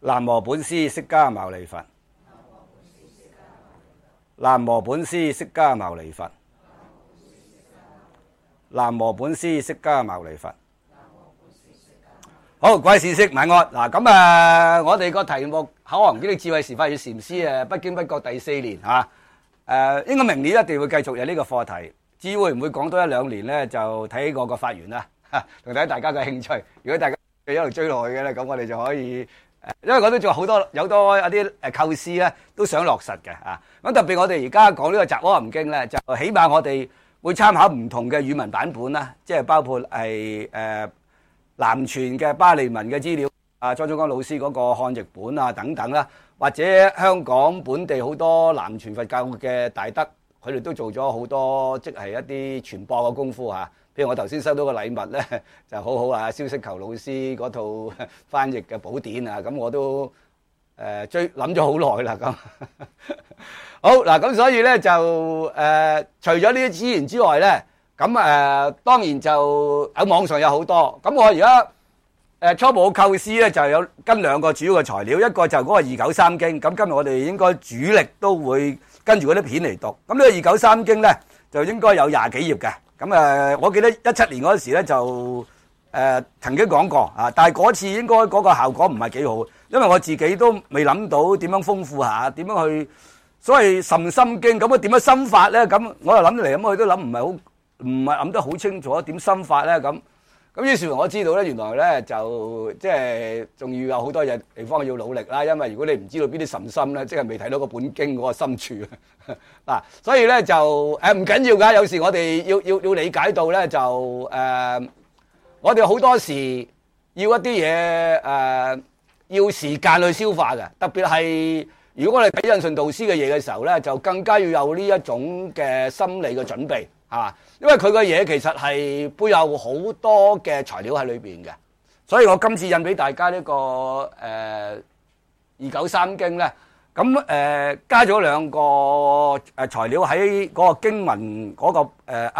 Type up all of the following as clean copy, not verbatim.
南無本師釋迦牟尼佛。南無本師釋迦牟尼佛。南無本師釋迦牟尼佛。好，各位善識晚安。嗱，咁我哋個題目《口行經的智慧時法與禪師》不經不覺第4年嚇。應該明年一定會繼續有呢個課題。至於會唔會講多1-2年咧，就睇我個發言啦，同睇大家嘅興趣。如果大家一路追落去嘅咧，咁我哋就可以。因為我都仲有多一啲構思咧，都想落實嘅啊。咁特別我哋而家講呢個《雜阿含經》咧，就起碼我哋會參考唔同嘅語文版本啦，即係包括係南傳嘅巴利文嘅資料啊，莊中剛老師嗰個漢譯本啊等等啦，或者香港本地好多南傳佛教嘅大德，佢哋都做咗好多即係一啲傳播嘅功夫嚇。譬如我頭先收到個禮物咧，就好好啊！蕭色球老師嗰套翻譯嘅寶典啊，咁我都諗咗好耐啦咁。好嗱，咁所以咧就除咗呢啲資源之外咧，咁當然就喺網上有好多。咁我而家初步嘅構思咧就有跟2個主要嘅材料，一個就嗰個293經。咁今日我哋應該主力都會跟住嗰啲片嚟讀。咁呢個293經咧就應該有20幾頁嘅。咁我記得17年嗰時咧就曾經講過啊，但係嗰次應該嗰個效果唔係幾好，因為我自己都未諗到點樣豐富下，點樣去所謂甚深經咁點樣深法咧？咁我又諗嚟諗去都諗唔係諗得好清楚點深法咧？咁於是乎我知道咧，原來咧就即係仲要有好多嘢地方要努力啦，因為如果你唔知道邊啲甚深咧，即係未睇到個本經嗰個深處嗱，所以咧就唔緊要㗎。有時我哋要理解到咧，就我哋好多時要一啲嘢要時間去消化嘅，特別係如果我哋睇印順導師嘅嘢嘅時候咧，就更加要有呢一種嘅心理嘅準備嚇，因為佢嘅嘢其實係背後好多嘅材料喺裏邊嘅，所以我今次印俾大家呢個293經咧。咁加咗2個材料喺嗰個經文嗰個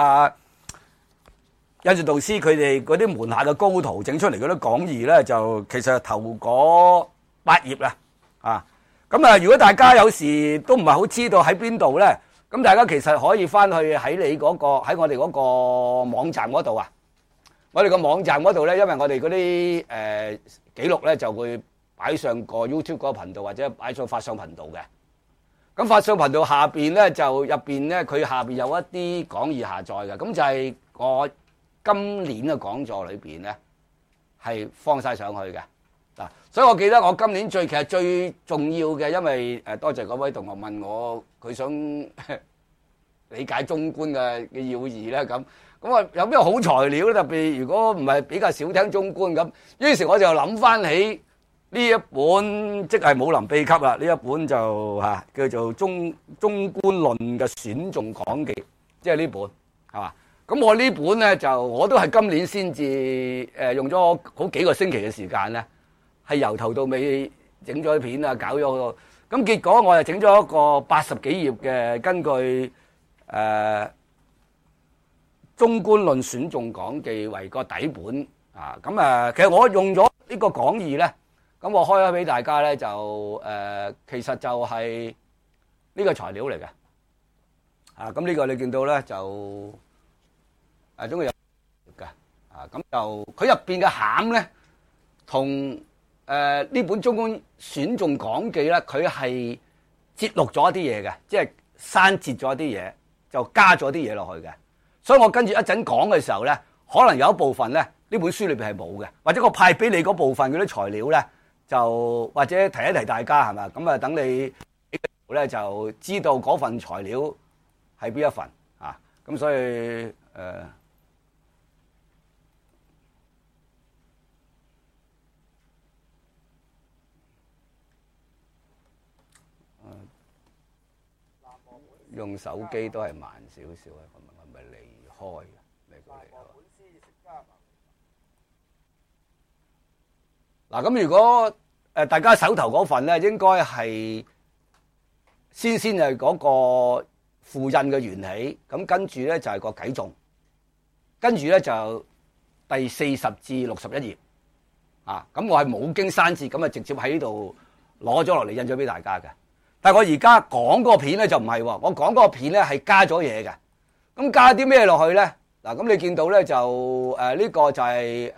印順導師佢哋嗰啲門下嘅高徒整出嚟嗰啲講義咧，就其實頭嗰8頁啦啊！咁如果大家有時都唔係好知道喺邊度咧，咁大家其實可以翻去喺我哋嗰個網站嗰度啊。我哋個網站嗰度咧，因為我哋嗰啲記錄咧就會擺上個 YouTube 嗰個頻道，或者擺上法相頻道嘅。咁法相頻道下邊咧就入邊咧，佢下邊有一啲講義下載嘅。咁就係我今年嘅講座裏邊咧係放晒上去嘅嗱。所以我記得我今年其實最重要嘅，因為多謝嗰位同學問我，佢想理解中觀嘅要義咧咁。咁啊有咩好材料咧？特別如果唔係比較少聽中觀咁，於是我就諗翻起。呢一本即係武林秘笈啦，呢一本就叫做中觀論嘅選重講記，即係呢本係嘛？咁我呢本咧就我都係今年先至用咗好幾個星期嘅時間咧，係由頭到尾整咗片啊，搞咗好多。咁結果我就整咗一個80幾頁嘅，根據中觀論選重講記為個底本啊。咁其實我用咗呢個講義咧。咁我開咗俾大家咧，就其實就係呢個材料嚟嘅，咁呢個你見到咧就總共有嘅，咁就佢入邊嘅餡咧，同呢本中觀選重講記咧，佢係節錄咗一啲嘢嘅，即係刪節咗一啲嘢，就加咗啲嘢落去嘅。所以我跟住一陣講嘅時候咧，可能有一部分咧呢本書裏邊係冇嘅，或者我派俾你嗰部分嗰啲材料咧。就或者提一提大家係嘛，咁等你咧就知道嗰份材料係邊一份啊，咁所以用手機都係慢少少啊，係咪離開嘅？嗱，咁如果大家手頭嗰份咧，應該係先係嗰個附印嘅緣起，咁跟住咧就係個偈頌，跟住咧就第40至61頁， 啊，咁我係冇經刪節咁啊，直接喺呢度攞咗落嚟印咗俾大家嘅。但係我而家講嗰個片咧就唔係喎，我講嗰個片咧係加咗嘢嘅。咁加啲咩落去咧？嗱，咁你見到咧就呢個就係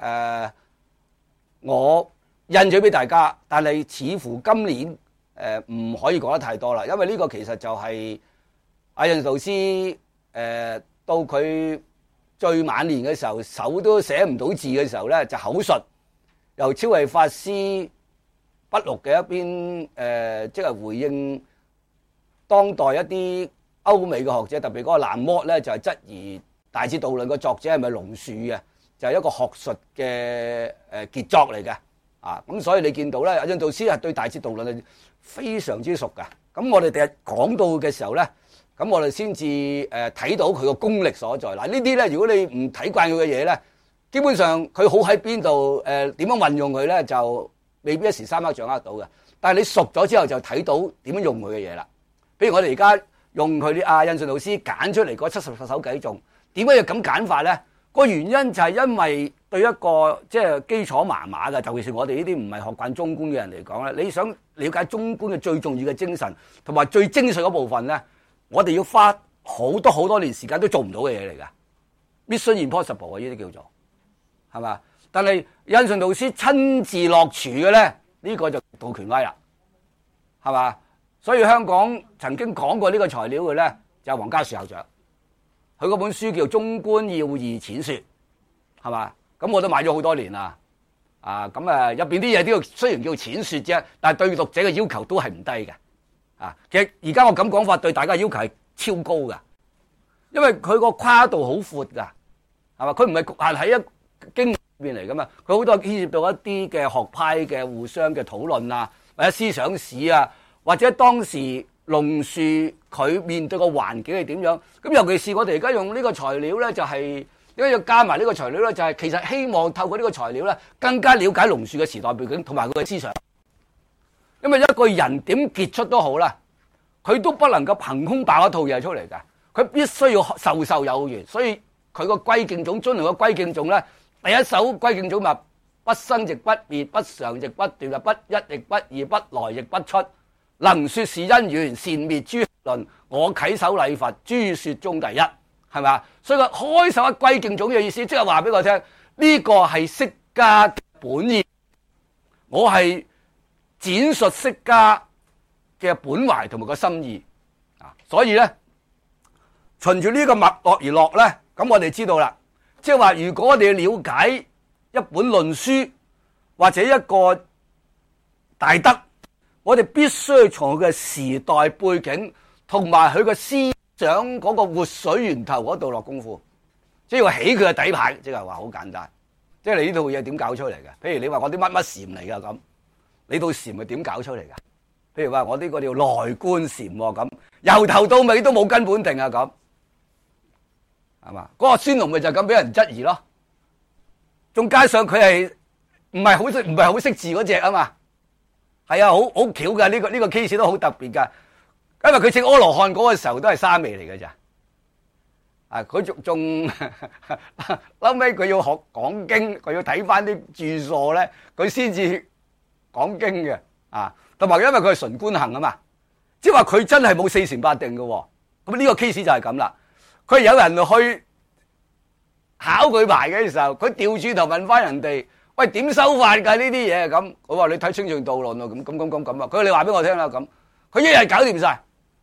我印咗俾大家，但係似乎今年唔可以講得太多啦，因為呢個其實就係阿印順導師到佢最晚年嘅時候，手都寫唔到字嘅時候咧，就口述由超慧法師筆錄嘅一篇即係回應當代一啲歐美嘅學者，特別嗰個蘭莫咧，就係質疑《大智度論》嘅作者係咪龍樹嘅，就係一個學術嘅傑作嚟嘅。啊，咁所以你見到咧，阿印導師係對《大智度論》係非常之熟㗎。咁我哋第日講到嘅時候咧，咁我哋先至睇到佢個功力所在。嗱，呢啲咧，如果你唔睇慣佢嘅嘢咧，基本上佢好喺邊度點樣運用佢咧，就未必一時三刻掌握到嘅。但係你熟咗之後，就睇到點樣用佢嘅嘢啦。譬如我哋而家用佢啲阿印順導師揀出嚟嗰70首偈頌，點解要咁揀法咧？個原因就係因為對一個即係基礎麻麻嘅，尤其是我哋呢啲唔係學慣中觀嘅人嚟講咧，你想了解中觀嘅最重要嘅精神同埋最精髓嗰部分咧，我哋要花好多年時間都做唔到嘅嘢嚟㗎。Mission Impossible 啊，呢啲叫做係嘛？但係印順導師親自落廚嘅咧，呢個就道權威啦，係嘛？所以香港曾經講過呢個材料嘅咧，就係黃家樹校長。佢嗰本書叫《中觀要義淺說》，係嘛？咁我都買咗好多年啦。咁入邊啲嘢都要雖然叫淺說啫，但係對讀者嘅要求都係唔低嘅。其實而家我咁講法對大家要求係超高㗎，因為佢個跨度好闊㗎，係嘛？佢唔係局限喺一經裏邊嚟㗎嘛，佢好多牽涉到一啲嘅學派嘅互相嘅討論啊，或者思想史啊，或者當時龍樹佢面對個環境係點樣？咁尤其是我哋而家用呢個材料咧，就係點解要加埋呢個材料咧？就係其實希望透過呢個材料咧，更加了解龍樹嘅時代背景同埋佢嘅思想。因為一個人點傑出都好啦，佢都不能夠憑空爆一套嘢出嚟㗎，佢必須要授有緣。所以佢個歸敬種遵循嘅歸敬種咧，第一首歸敬種物不生亦不滅，不常亦不斷，不一亦不二，不來亦不出。能說是因緣，善滅諸論。我稽首禮佛，諸說中第一，係咪啊？所以佢開首一歸敬種嘅意思，即係話俾我聽，呢個係釋迦嘅本意。我係展述釋迦嘅本懷同埋個心意啊。所以咧，循住呢個脈絡而落咧，咁我哋知道啦。即係話，如果我哋要了解一本論書或者一個大德，我哋必須從佢嘅時代背景同埋佢嘅思想嗰個活水源頭嗰度落功夫，即係話起佢嘅底牌，即係話好簡單。即係你呢套嘢點搞出嚟嘅？譬如你話我啲乜乜禪嚟噶咁，你套禪係點搞出嚟噶？譬如話我呢個叫內觀禪咁，由頭到尾都冇根本定啊咁，係嘛？嗰個孫龍咪就咁俾人質疑咯。仲加上佢係唔係好識字嗰隻啊嘛？係啊，好巧噶，呢個 case 都好特別噶，因為佢證阿羅漢嗰個時候都係沙彌嚟嘅咋，佢仲後尾佢要學講經，佢要睇翻啲注疏咧，佢先至講經嘅，同埋因為佢係純觀行啊嘛，即係話佢真係冇四禪八定嘅，咁呢個 case 就係咁啦，佢有人去考佢牌嘅時候，佢調轉頭問翻人哋。喂，點收法㗎呢啲嘢咁？我話你睇清淨道論咯，咁啊！佢話你話俾我聽啦，咁佢一日搞掂晒。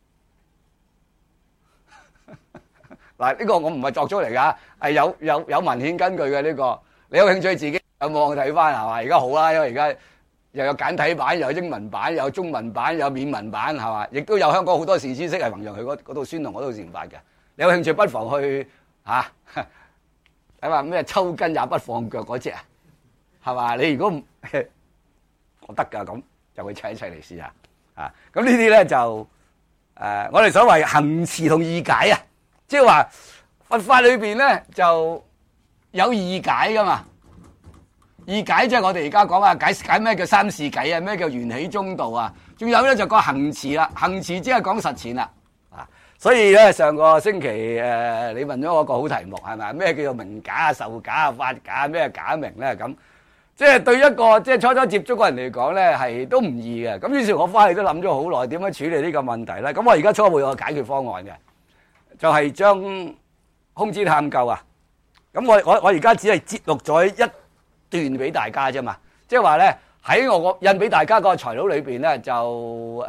嗱，呢個我唔係作出嚟㗎，係有文獻根據嘅呢個。你有興趣自己上網睇翻係嘛？而家好啦，因為而家又有簡體版，又有英文版，又有中文版，有緬文版係嘛？亦都有香港好多善知識係弘揚佢嗰套孫龍嗰套禪法嘅。你有興趣不妨去睇下咩抽筋也不放腳嗰隻啊！係嘛？你如果唔我得㗎咁，就會請一齊嚟試下啊！咁呢啲咧就我哋所謂行持同義解啊，即係話佛法裏邊咧就有義解噶嘛。義解即係我哋而家講啊，解咩叫三世偈啊，咩叫緣起中道啊，仲有咧就講行持啦，行持即係講實踐啦啊！所以咧上個星期你問咗我個好題目係咪？咩叫做名假啊、受假啊、法假咩假名咧咁？ 即係對一個即係初初接觸嘅人嚟講咧，係都唔易嘅。咁於是，我翻去都諗咗好耐，點樣處理呢個問題咧？咁我而家初步有個解決方案嘅，就係將空資探究啊。咁我而家只係節錄咗一段俾大家啫嘛。即係話咧，喺我印俾大家個材料裏邊咧，就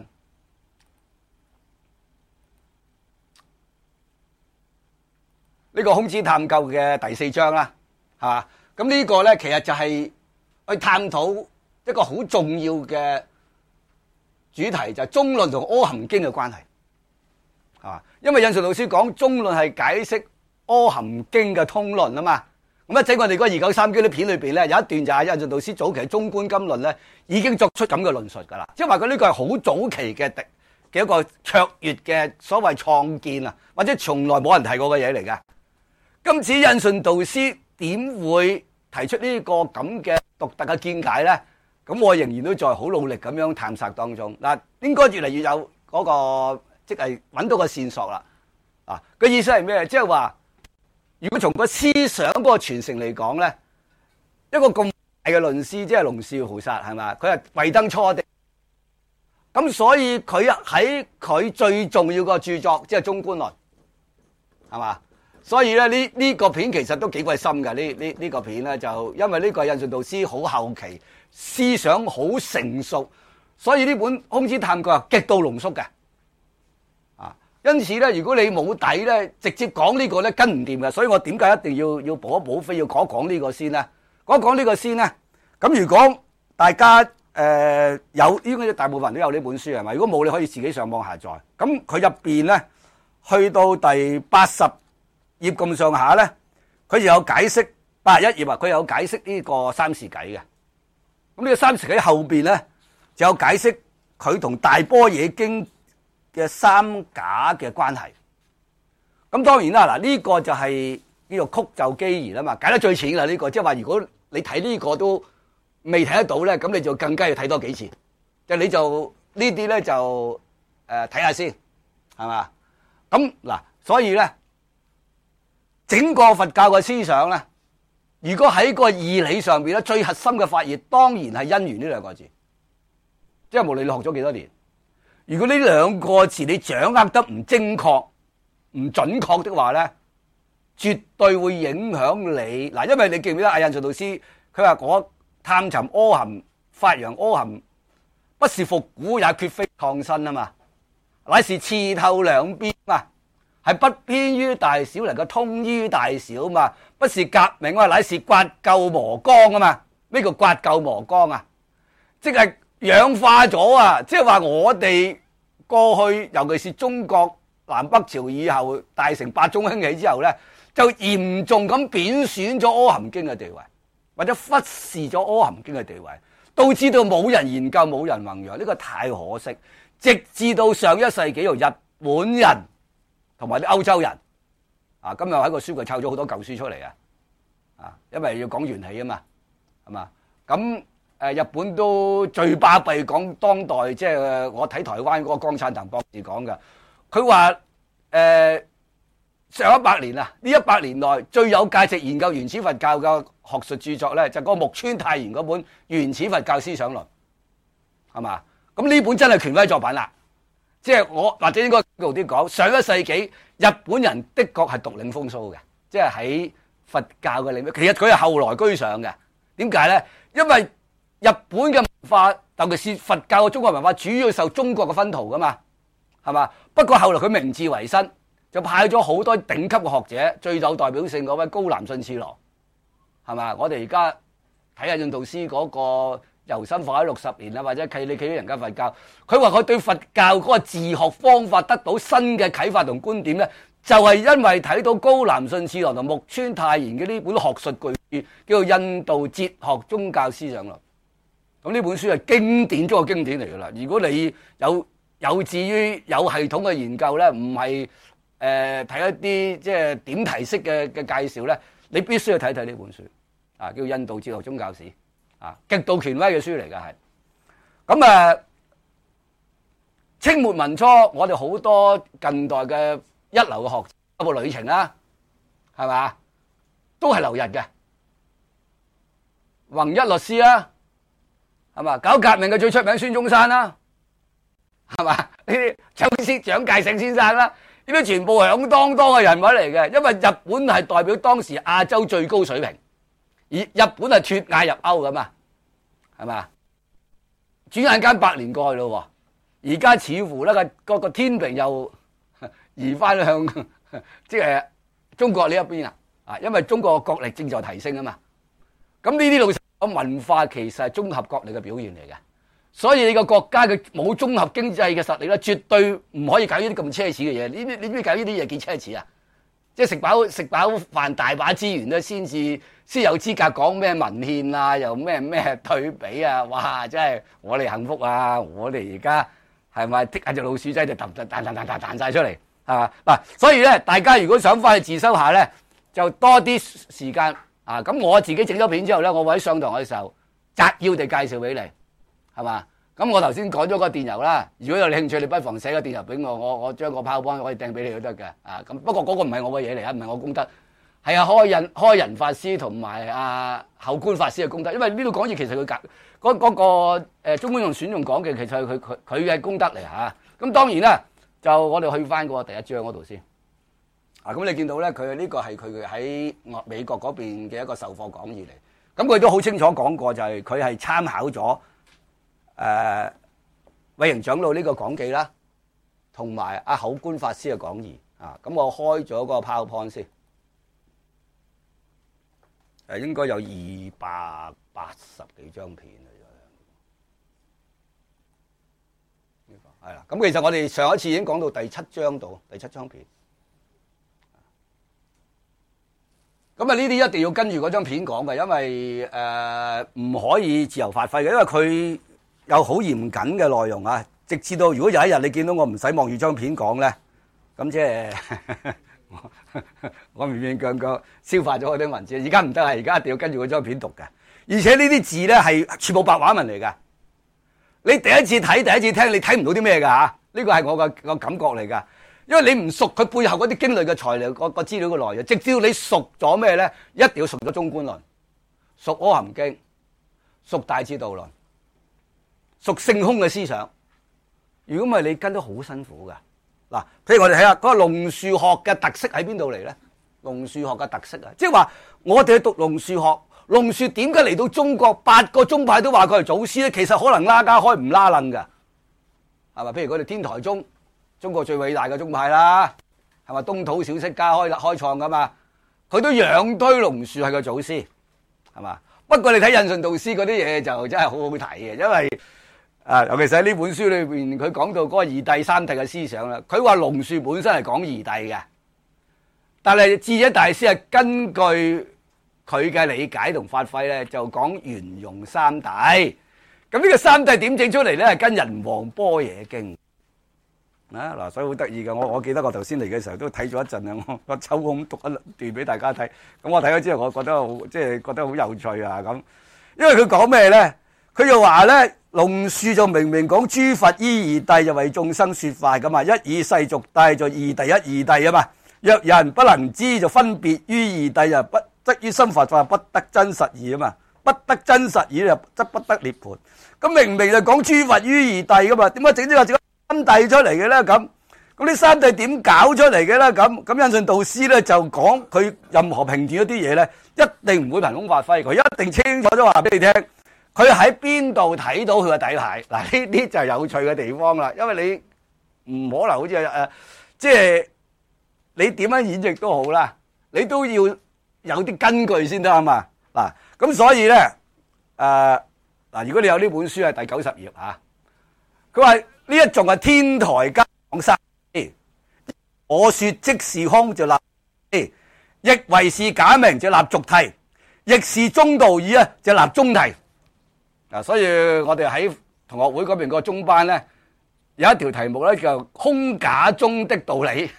呢個空資探究嘅第4章啦，係嘛？咁呢個咧，其實就係去探討一個好重要嘅主題，就係中論同阿含經嘅關係，係嘛？因為印順老師講中論係解釋阿含經嘅通論啊嘛。咁一陣我哋嗰293經啲片裏邊咧，有一段就係印順老師早期中觀金論咧，已經作出咁嘅論述噶啦，即係話佢呢個係好早期嘅一個卓越嘅所謂創建啊，或者從來冇人提過嘅嘢嚟㗎。今次印順導師點會提出呢個咁嘅獨特嘅見解咧？咁我仍然都在好努力咁樣探索當中。嗱，應該越嚟越有嗰個即係揾到個線索啦。啊，個意思係咩？即係話，如果從個思想嗰個傳承嚟講咧，一個咁大嘅論師，即係龍樹菩薩係嘛？佢係慧燈初的，咁所以佢喺佢最重要個著作，即係中觀論，係嘛？所以咧呢個片其實都幾鬼深㗎。呢個片咧，就因為呢個印順導師好後期，思想好成熟，所以呢本空資探究係極度濃縮嘅。因此咧，如果你冇底咧，直接講呢個咧跟唔掂嘅，所以我點解一定要補一補飛，要講一講呢個先咧？講一講呢個先咧。咁如果大家有，應該大部分人都有呢本書係咪？如果冇，你可以自己上網下載。咁佢入邊咧，去到第80頁咁上下咧，佢就有解釋81頁啊，佢有解釋呢個三時偈嘅。咁呢個三時偈後邊咧，就有解釋佢同大般若經嘅三假嘅關係。咁當然啦，嗱、這、呢個就係呢個曲就機宜啦嘛，解得最淺啦呢個，即係話如果你睇呢個都未睇得到咧，咁你就更加要睇多幾次。就你就呢啲咧就睇下先，係嘛？咁嗱，所以咧整個佛教嘅思想咧，如果喺個義理上邊咧，最核心嘅發現當然係因緣呢兩個字，即係無論你學咗幾多年。如果呢兩個字你掌握得唔精確、唔準確的話咧，絕對會影響你嗱。因為你記唔記得阿印順導師佢話我探尋阿含、發揚阿含，不是復古，也絕非創新啊嘛，乃是刺透兩邊嘛，係不偏於大小，能夠通於大小嘛，不是革命啊，乃是刮舊磨光啊嘛。咩叫刮舊磨光啊？即係氧化咗啊！即係話我哋過去，尤其是中國南北朝以後，大乘八宗興起之後咧，就嚴重咁貶損咗阿含經嘅地位，或者忽視咗阿含經嘅地位，導致到冇人研究、冇人弘揚，呢個太可惜。直至到上一世紀，由日本人同埋啲歐洲人啊，今日喺個書櫃抄咗好多舊書出嚟啊，因為要講緣起啊嘛，係嘛咁。日本都最巴閉講當代，即係我睇台灣嗰個江燦騰博士講嘅，佢話上100年啊，呢100年內最有價值研究原始佛教嘅學術著作咧，就係個木村泰賢嗰本《原始佛教思想論》，係嘛？咁呢本真係權威作品啦。即係我或者應該高啲講，上一世紀日本人的確係獨領風騷嘅，即係喺佛教嘅領域。其實佢係後來居上嘅。點解咧？因為日本嘅文化，尤其是佛教嘅中國文化，主要受中國嘅熏陶噶嘛，係嘛？不過後來佢明治維新，就派咗好多頂級嘅學者，最有代表性嗰位高楠信次郎，係嘛？我哋而家睇下印導師嗰個由心課喺60年啦，或者契理契理人間佛教，佢話佢對佛教嗰個自學方法得到新嘅啟發同觀點咧，就係因為睇到高楠信次郎同木村泰賢嘅呢本學術巨著，叫做《印度哲學宗教思想論》。咁呢本書係經典中嘅經典嚟噶啦。如果你有志於有系統嘅研究咧，唔係睇一啲即係點題式嘅介紹咧，你必須要睇睇呢本書啊，叫《印度哲學宗教史》啊，極度權威嘅書嚟噶係。咁清末民初，我哋好多近代嘅一流嘅學者，包括呂澂啦，係嘛，都係留日嘅。 弘一律師啦，係嘛？搞革命嘅最出名孫中山啦，係嘛？呢啲蔣介石先生啦，呢啲全部響當當嘅人物嚟嘅，因為日本係代表當時亞洲最高水平，而日本係脫亞入歐噶嘛，係嘛？轉眼間100年過去咯，而家似乎咧個天平又移翻向即係中國呢一邊啊，因為中國嘅國力正在提升啊嘛。咁呢啲老實講，文化其實係綜合國力嘅表現嚟嘅，所以你個國家嘅冇綜合經濟嘅實力咧，絕對唔可以搞呢啲咁奢侈嘅嘢。你知搞呢啲嘢幾奢侈啊？即係食飽飯大把資源咧，先有資格講咩文獻啊，又咩對比啊！哇，真係我哋幸福啊！我哋而家係咪剔下隻老鼠仔就彈晒出嚟啊？嗱，所以咧，大家如果想翻去自修下咧，就多啲時間啊！咁我自己整咗片之後咧，我會喺上堂嘅時候摘要地介紹俾你，係嘛？咁我頭先講咗個電郵啦，如果有興趣，你不妨寫個電郵俾我，我將個PowerPoint可以掟俾你都得嘅啊！咁不過嗰個唔係我嘅嘢嚟啊，唔係我功德，係開仁法師同埋後官法師嘅功德，因為呢度講義其實佢嗰個中觀用選用講嘅，其實係佢嘅功德嚟嚇。咁當然啦，就我哋去翻個第一章嗰度先。咁你見到咧，佢呢個係佢喺美國嗰邊嘅一個授課講義嚟。咁佢都好清楚講過，就係佢係參考咗慧營長老呢個講記啦，同埋口官法師嘅講義啊。咁我開咗個 PowerPoint 先，應該有280幾張片係啦。咁其實我哋上一次已經講到第7章度，第7張片。咁呢啲一定要跟住嗰張片講嘅，因為唔可以自由發揮嘅，因為佢有好嚴謹嘅內容啊。直至到如果有一日你見到我唔使望住張片講咧，咁即係我勉勉強強消化咗嗰啲文字。而家唔得啊，而家一定要跟住嗰張片讀嘅。而且呢啲字咧係全部白話文嚟㗎。你第一次睇、第一次聽，你睇唔到啲咩㗎嚇？呢個係我個感覺嚟㗎。因為你唔熟佢背後嗰啲經類嘅材料、個資料嘅內容，直至你熟咗咩咧？一定要熟咗中觀論、熟阿含經、熟大智度論、熟性空嘅思想。如果唔係，你跟得好辛苦㗎。嗱，譬如我哋睇下嗰個龍樹學嘅特色喺邊度嚟咧？龍樹學嘅特色啊，即係話我哋去讀龍樹學，龍樹點解嚟到中國8個宗派都話佢係祖師咧？其實可能拉家開唔拉楞㗎，係咪？譬如佢哋天台宗。中國最偉大嘅宗派啦，係咪東土小釋迦開創噶嘛？佢都仰推龍樹係個祖師，係嘛？不過你睇印順導師嗰啲嘢就真係好好睇嘅，因為尤其是喺呢本書裏邊，佢講到嗰個二諦三諦嘅思想啦。佢話龍樹本身係講二諦嘅，但係智者大師係根據佢嘅理解同發揮咧，就講圓融三諦。咁呢個三諦點整出嚟咧？係跟人王般若經。嗱，所以好得意嘅。我記得我頭先嚟嘅時候都睇咗一陣啊，我抽空讀一段俾大家睇。咁我睇咗之後，我覺得好覺得好有趣啊咁。因為佢講咩咧？佢就話咧，龍樹就明明講諸佛依二諦就為眾生說法噶嘛，一以世俗諦就二諦一二諦啊嘛。若人不能知就分別於二諦就不則於心法不得真實義啊嘛，不得真實義就則不得涅槃。咁明明就講諸佛於二諦噶嘛，點解整呢個三諦出嚟嘅咧？咁呢三諦點搞出嚟嘅咧？咁印順導師咧就講佢任何評斷一啲嘢咧，一定唔會憑空發揮，佢一定清楚咗話俾你聽，佢喺邊度睇到佢個底牌。嗱，呢啲就係有趣嘅地方啦，因為你唔可能好似即係你點樣演繹都好啦，你都要有啲根據先得啊嘛。嗱，咁所以咧如果你有呢本書係第90頁嚇，佢話呢一種係天台間講三，我說即是空就立，亦為是假名就立俗諦，亦是中道義啊就立中諦。所以我哋喺同學會嗰邊個中班咧，有一條題目咧叫空假中的道理。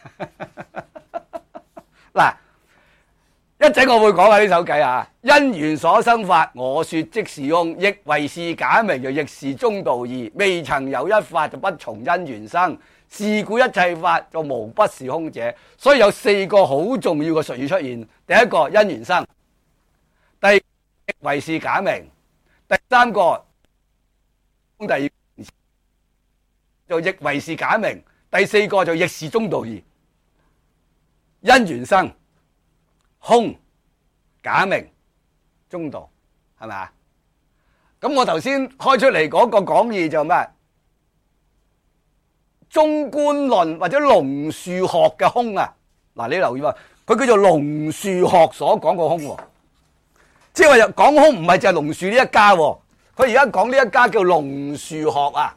嗱，一陣我會講下呢首偈啊。因緣所生法，我說即是空，亦為是假名，就亦是中道義。未曾有一法就不從因緣生，是故一切法就無不是空者。所以有4個好重要嘅術語出現。第一個因緣生，第二亦為是假名。第三個兄弟就亦為是假名。第四個就亦是中道義，因緣生空假名中道，係咪啊？咁我頭先開出嚟嗰個講義就咩？中觀論或者龍樹學嘅空啊！嗱，你留意喎，佢叫做龍樹學所講個空，即係話講空唔係就係龍樹呢一家，佢而家講呢一家叫龍樹學啊。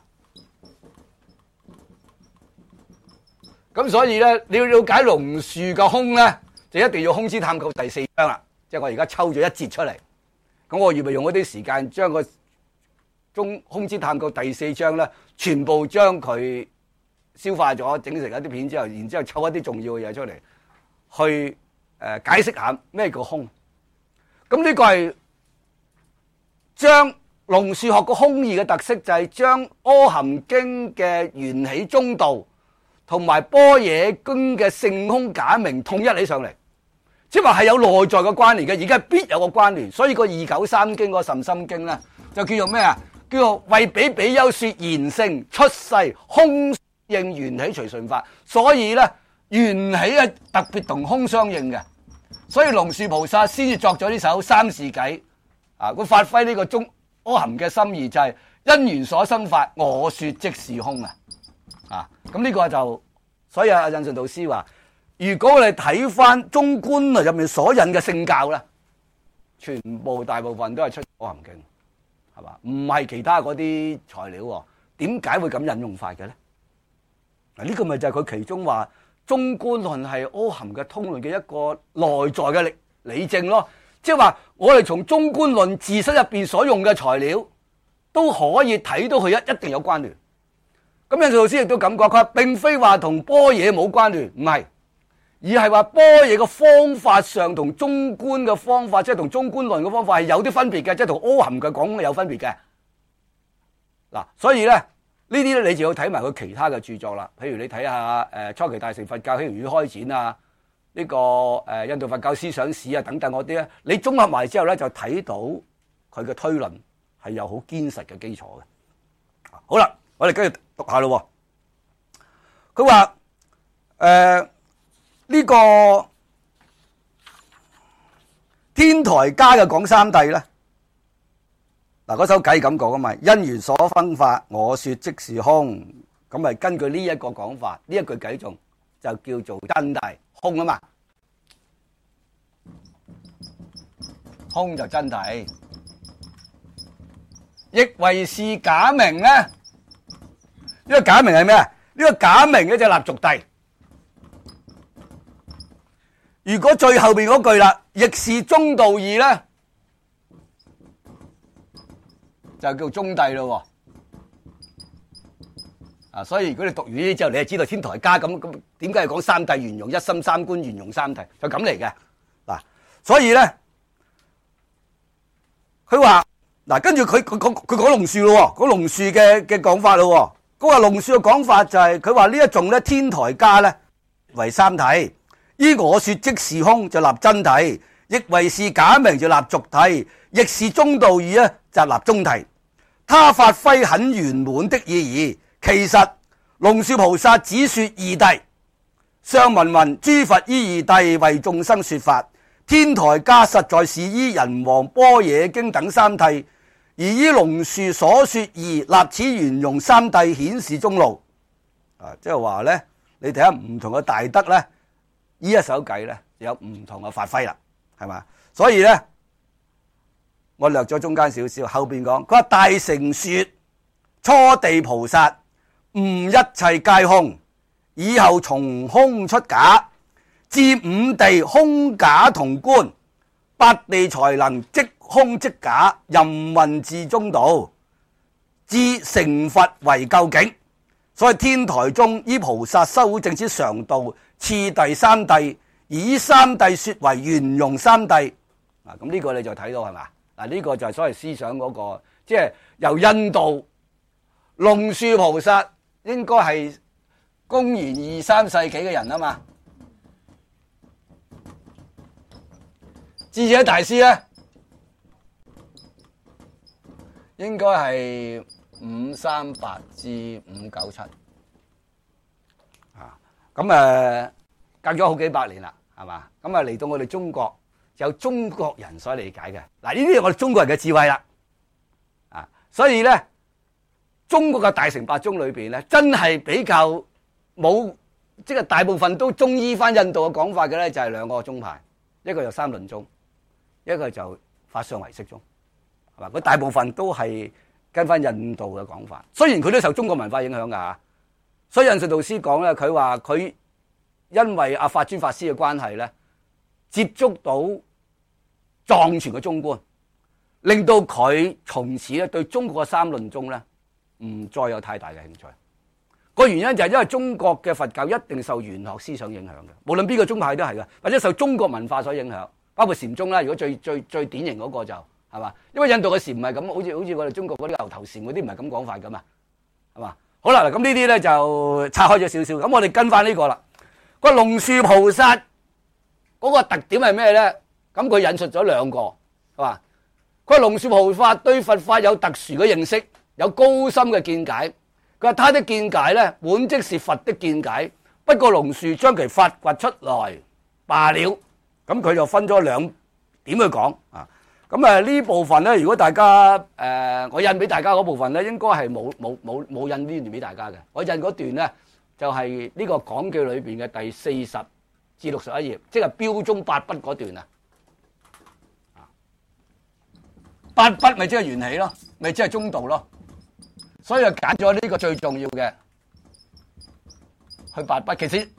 咁所以咧，你要了解龍樹嘅空咧，就一定要空之探究第4章啦。即係我而家抽咗一節出嚟，咁我預備用嗰啲時間將個空之探究第4章咧，全部將佢消化咗，整成一啲片之後，然之後抽一啲重要嘅嘢出嚟，去解釋下咩叫空。咁呢個係將龍樹學個空義嘅特色，就係將《阿含經》嘅緣起中道同埋般若經嘅性空假名統一起上嚟，即係話係有內在嘅關聯嘅，而家係必有個關聯。所以個293經個甚深經咧，就叫做咩啊？叫做為比比丘說賢聖出世空應緣起隨順法。所以咧，緣起係特別同空相應嘅，所以龍樹菩薩先至作咗呢首三事偈啊！佢發揮呢個中阿含嘅心意，就係因緣所生法，我說即是空啊！啊，咁呢個就，所以阿印順導師話，如果我哋睇翻中觀論入面所引嘅聖教咧，全部大部分都係出阿含經，係嘛？唔係其他嗰啲材料，點解會咁引用法嘅咧？嗱，呢個咪就係佢其中話中觀論係阿含嘅通論嘅一個內在嘅理證咯。即係話我哋從中觀論自身入邊所用嘅材料，都可以睇到佢一定有關聯。咁印順導師亦都咁講，佢話並非話同般若冇關聯，唔係，而係話般若嘅方法上同中觀嘅方法，即係同中觀論嘅方法係有啲分別嘅，即係同阿含嘅講有分別嘅。嗱，所以咧呢啲咧你就要睇埋佢其他嘅著作啦。譬如你睇下初期大乘佛教希臘語開展啊，呢個印度佛教思想史啊等等嗰啲咧，你綜合埋之後咧就睇到佢嘅推論係有好堅實嘅基礎嘅。好啦。我哋繼續讀下咯。佢話呢個天台家嘅講三諦咧，嗱嗰首偈咁講啊嘛，因緣所分法，我說即是空。咁咪根據呢一個講法，呢一句偈頌就叫做真諦空啊嘛，空就真諦，亦為是假名咧。呢個假名係咩啊？呢個假名咧就立俗諦。如果最後邊嗰句啦，亦是中道義咧，就叫中諦咯。啊，所以如果你讀完呢啲之後，你就知道天台家咁點解係講三諦圓融，一心三觀圓融三諦，就咁嚟嘅。嗱，所以咧，佢話嗱，跟住佢講龍樹咯，講龍樹嘅講法咯。嗰個龍樹嘅講法就係佢話呢一種咧天台家咧為三諦，依我說即是空就立真諦，亦為是假名就立俗諦，亦是中道義咧就立中諦。他發揮很圓滿的意義。其實龍樹菩薩只說二諦，上文雲諸佛依二諦為眾生說法，天台家實在是依人王般若經等三諦，而依龍樹所說義立此圓融三諦，顯示中路。即係話咧，你睇下唔同嘅大德咧，呢一首偈咧就有唔同嘅發揮啦，係嘛？所以咧，我略咗中間少少，後邊講佢話大乘說初地菩薩悟一切皆空，以後從空出假，至五地空假同觀，八地才能即空即假，任運至中道，至成佛為究竟。所以天台中依菩薩修證之常道，次第三諦，而依三諦說為圓融三諦。咁呢個你就睇到係嘛？呢個就係所謂思想嗰個，即係由印度龍樹菩薩應該係公元2、3世紀嘅人啊嘛。智者大師咧應該係538至597啊。咁隔咗好幾百年啦，係嘛？咁嚟到我哋中國，有中國人所理解嘅嗱，呢啲係我哋中國人嘅智慧啦。啊，所以咧，中國嘅大乘八宗裏邊咧，真係比較冇，即係大部分都中依翻印度嘅講法嘅咧，就係兩個宗派，一個就三論宗，一個就法相唯識宗，係嘛？佢大部分都係跟翻印度嘅講法，雖然佢都受中國文化影響㗎嚇。所以印順導師講咧，佢話佢因為阿法尊法師嘅關係咧，接觸到藏傳嘅中觀，令到佢從此咧對中國嘅三論宗咧唔再有太大嘅興趣。個原因就係因為中國嘅佛教一定受玄學思想影響嘅，無論邊個宗派都係嘅，或者受中國文化所影響，包括禪宗啦。如果最典型嗰個就係嘛，因為印度嘅禪唔係咁，好似我哋中國嗰啲牛頭禪嗰啲唔係咁講法噶嘛，係嘛？好啦，咁呢啲咧就拆開咗少少，咁我哋跟翻呢個啦。個龍樹菩薩嗰個特點係咩咧？咁佢引述咗兩個，係嘛？佢話龍樹菩薩對佛法有特殊嘅認識，有高深嘅見解。佢話他的見解咧，本即是佛的見解，不過龍樹將其發掘出來罷了。咁佢就分咗兩點去講啊。咁呢部分咧，如果大家我印俾大家嗰部分咧，應該係冇印呢段俾大家嘅。我印嗰段咧就係呢個講記裏邊嘅第40至61頁，即係標宗八筆嗰段啊。八筆咪即係緣起咯，咪即係中道咯。所以就揀咗呢個最重要嘅去八筆。其實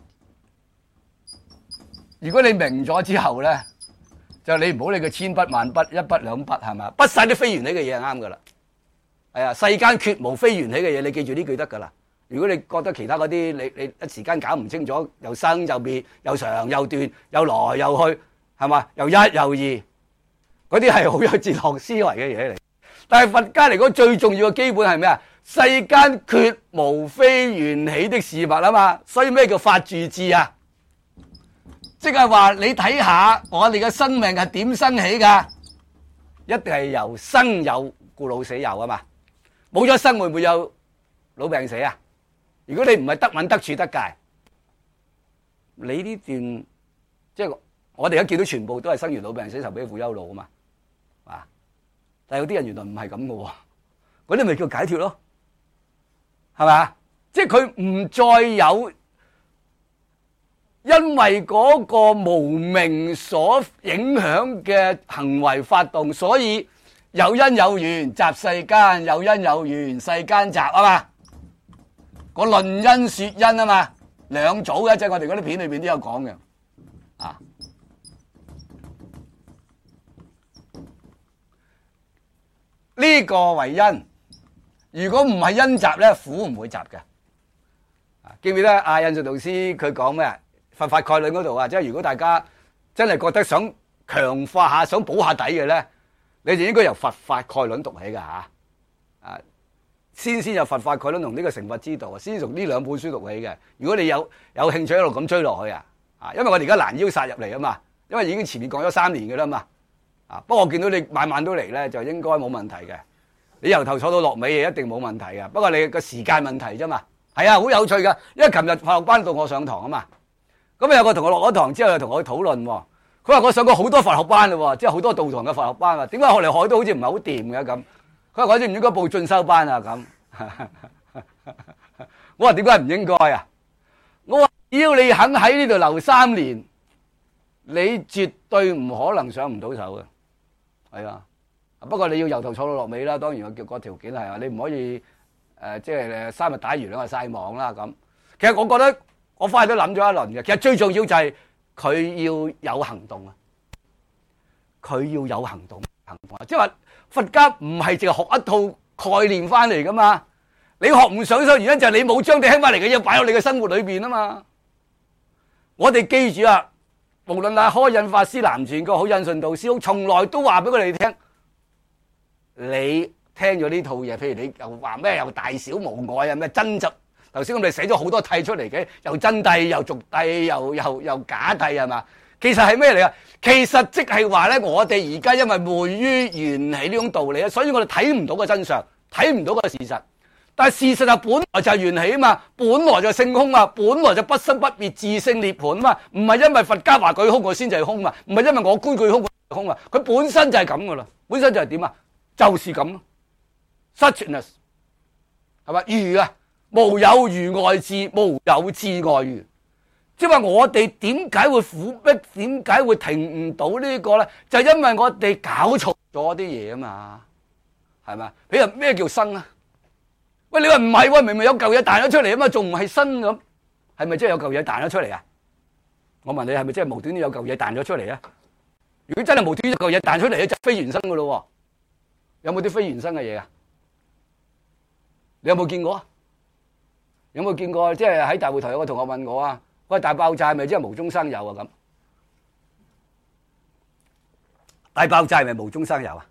如果你明咗之後咧，就你唔好理佢千筆萬筆，一筆兩筆係嘛，筆晒啲非緣起嘅嘢係啱噶啦。係啊，世間絕無非緣起嘅嘢，你記住呢句得噶啦。如果你覺得其他嗰啲你一時間搞唔清楚，又生又滅，又長又短，又來又去，係嘛，又一又二，嗰啲係好有哲學思維嘅嘢嚟。但係佛家嚟講最重要嘅基本係咩啊？世間絕無非緣起的事物啊嘛，所以咩叫法住智啊？即係話你睇下我哋嘅生命係點生起噶？一定係由生有故老死有啊嘛。冇咗生會唔會有老病死啊？如果你唔係得穩得處得戒，你呢段即係我哋而家見到全部都係生完老病死、愁悲苦憂惱啊嘛。啊！但係有啲人原來唔係咁嘅喎，嗰啲咪叫解脫咯，係咪？即係佢唔再有因為嗰個無明所影響嘅行為發動，所以有因有緣集世間，有因有緣世間集啊嘛。個論因說因啊嘛，兩組嘅，即係我哋嗰啲片裏邊都有講嘅啊。呢個為因，如果唔係因集咧，苦唔會集嘅。記唔記得阿印順導師佢講咩？佛法概論嗰度啊，即係如果大家真係覺得想強化下、想補下底嘅咧，你就應該由佛法概論讀起㗎嚇。先由佛法概論同呢個成佛之道啊，先從呢兩本書讀起嘅。如果你有興趣一路咁追落去啊，因為我哋而家攔腰殺入嚟啊嘛，因為已經前面講咗3年嘅啦嘛。不過我見到你晚晚都嚟咧，就應該冇問題嘅。你由頭坐到落尾，一定冇問題嘅。不過你個時間問題啫嘛。係啊，好有趣噶。因為琴日法學班到我上堂啊嘛，咁有個同學落咗堂之後，又同我討論。佢話我上過好多法學班啦，即係好多道堂嘅法學班啊。點解學嚟學都好似唔係好掂嘅咁？佢話我應唔應該報進修班啊？咁我話點解唔應該啊？我話只要你肯喺呢度留3年，你絕對唔可能上唔到手嘅。係啊，不過你要由頭坐到落尾啦。當然個條件係你唔可以即係3日打魚2日曬網啦咁。其實我覺得我翻去都諗咗一輪嘅。其實最重要就係佢要有行動啊！佢要有行動啊！即係話佛家唔係淨係學一套概念翻嚟噶嘛。你學唔上手原因就係你冇將你聽翻嚟嘅嘢擺喺你嘅生活裏邊啊嘛。我哋記住啊！無論係開印法師、南傳個好印順導師，從來都話俾佢哋聽，你聽咗呢套嘢，譬如你又話咩又大小無礙啊，咩真執，頭先我哋寫咗好多諦出嚟嘅，又真諦又俗諦又假諦係嘛？ 其實係咩嚟啊？其實即係話咧，我哋而家因為昧於緣起呢種道理咧，所以我哋睇唔到個真相，睇唔到個事實。但係事實係本來就係緣起啊嘛，本來就係性空啊，本來就不生不滅自性涅槃啊嘛，唔係因為佛家話佢空佢先至係空啊，唔係因為我觀佢空佢係空啊，佢本身就係咁噶啦，本身就係點啊？就是咁咯 ，suchness 係嘛？如啊，無有如外智，無有智外如。即係話我哋點解會苦逼？點解會停唔到呢個咧？就係因為我哋搞錯咗啲嘢啊嘛，係咪？譬如咩叫生啊？喂，你話唔係喎，明明有嚿嘢彈咗出嚟啊嘛，仲唔係生咁？係咪真係有嚿嘢彈咗出嚟啊？我問你係咪真係無端端有嚿嘢彈咗出嚟啊？如果真係無端端有嚿嘢彈出嚟咧，就非原生噶咯。有冇啲非原生嘅嘢啊？你有冇見過啊？有冇見過？即係喺大會台有個同學問我啊，喂，大爆炸係咪真係無中生有啊？咁大爆炸係咪無中生有啊？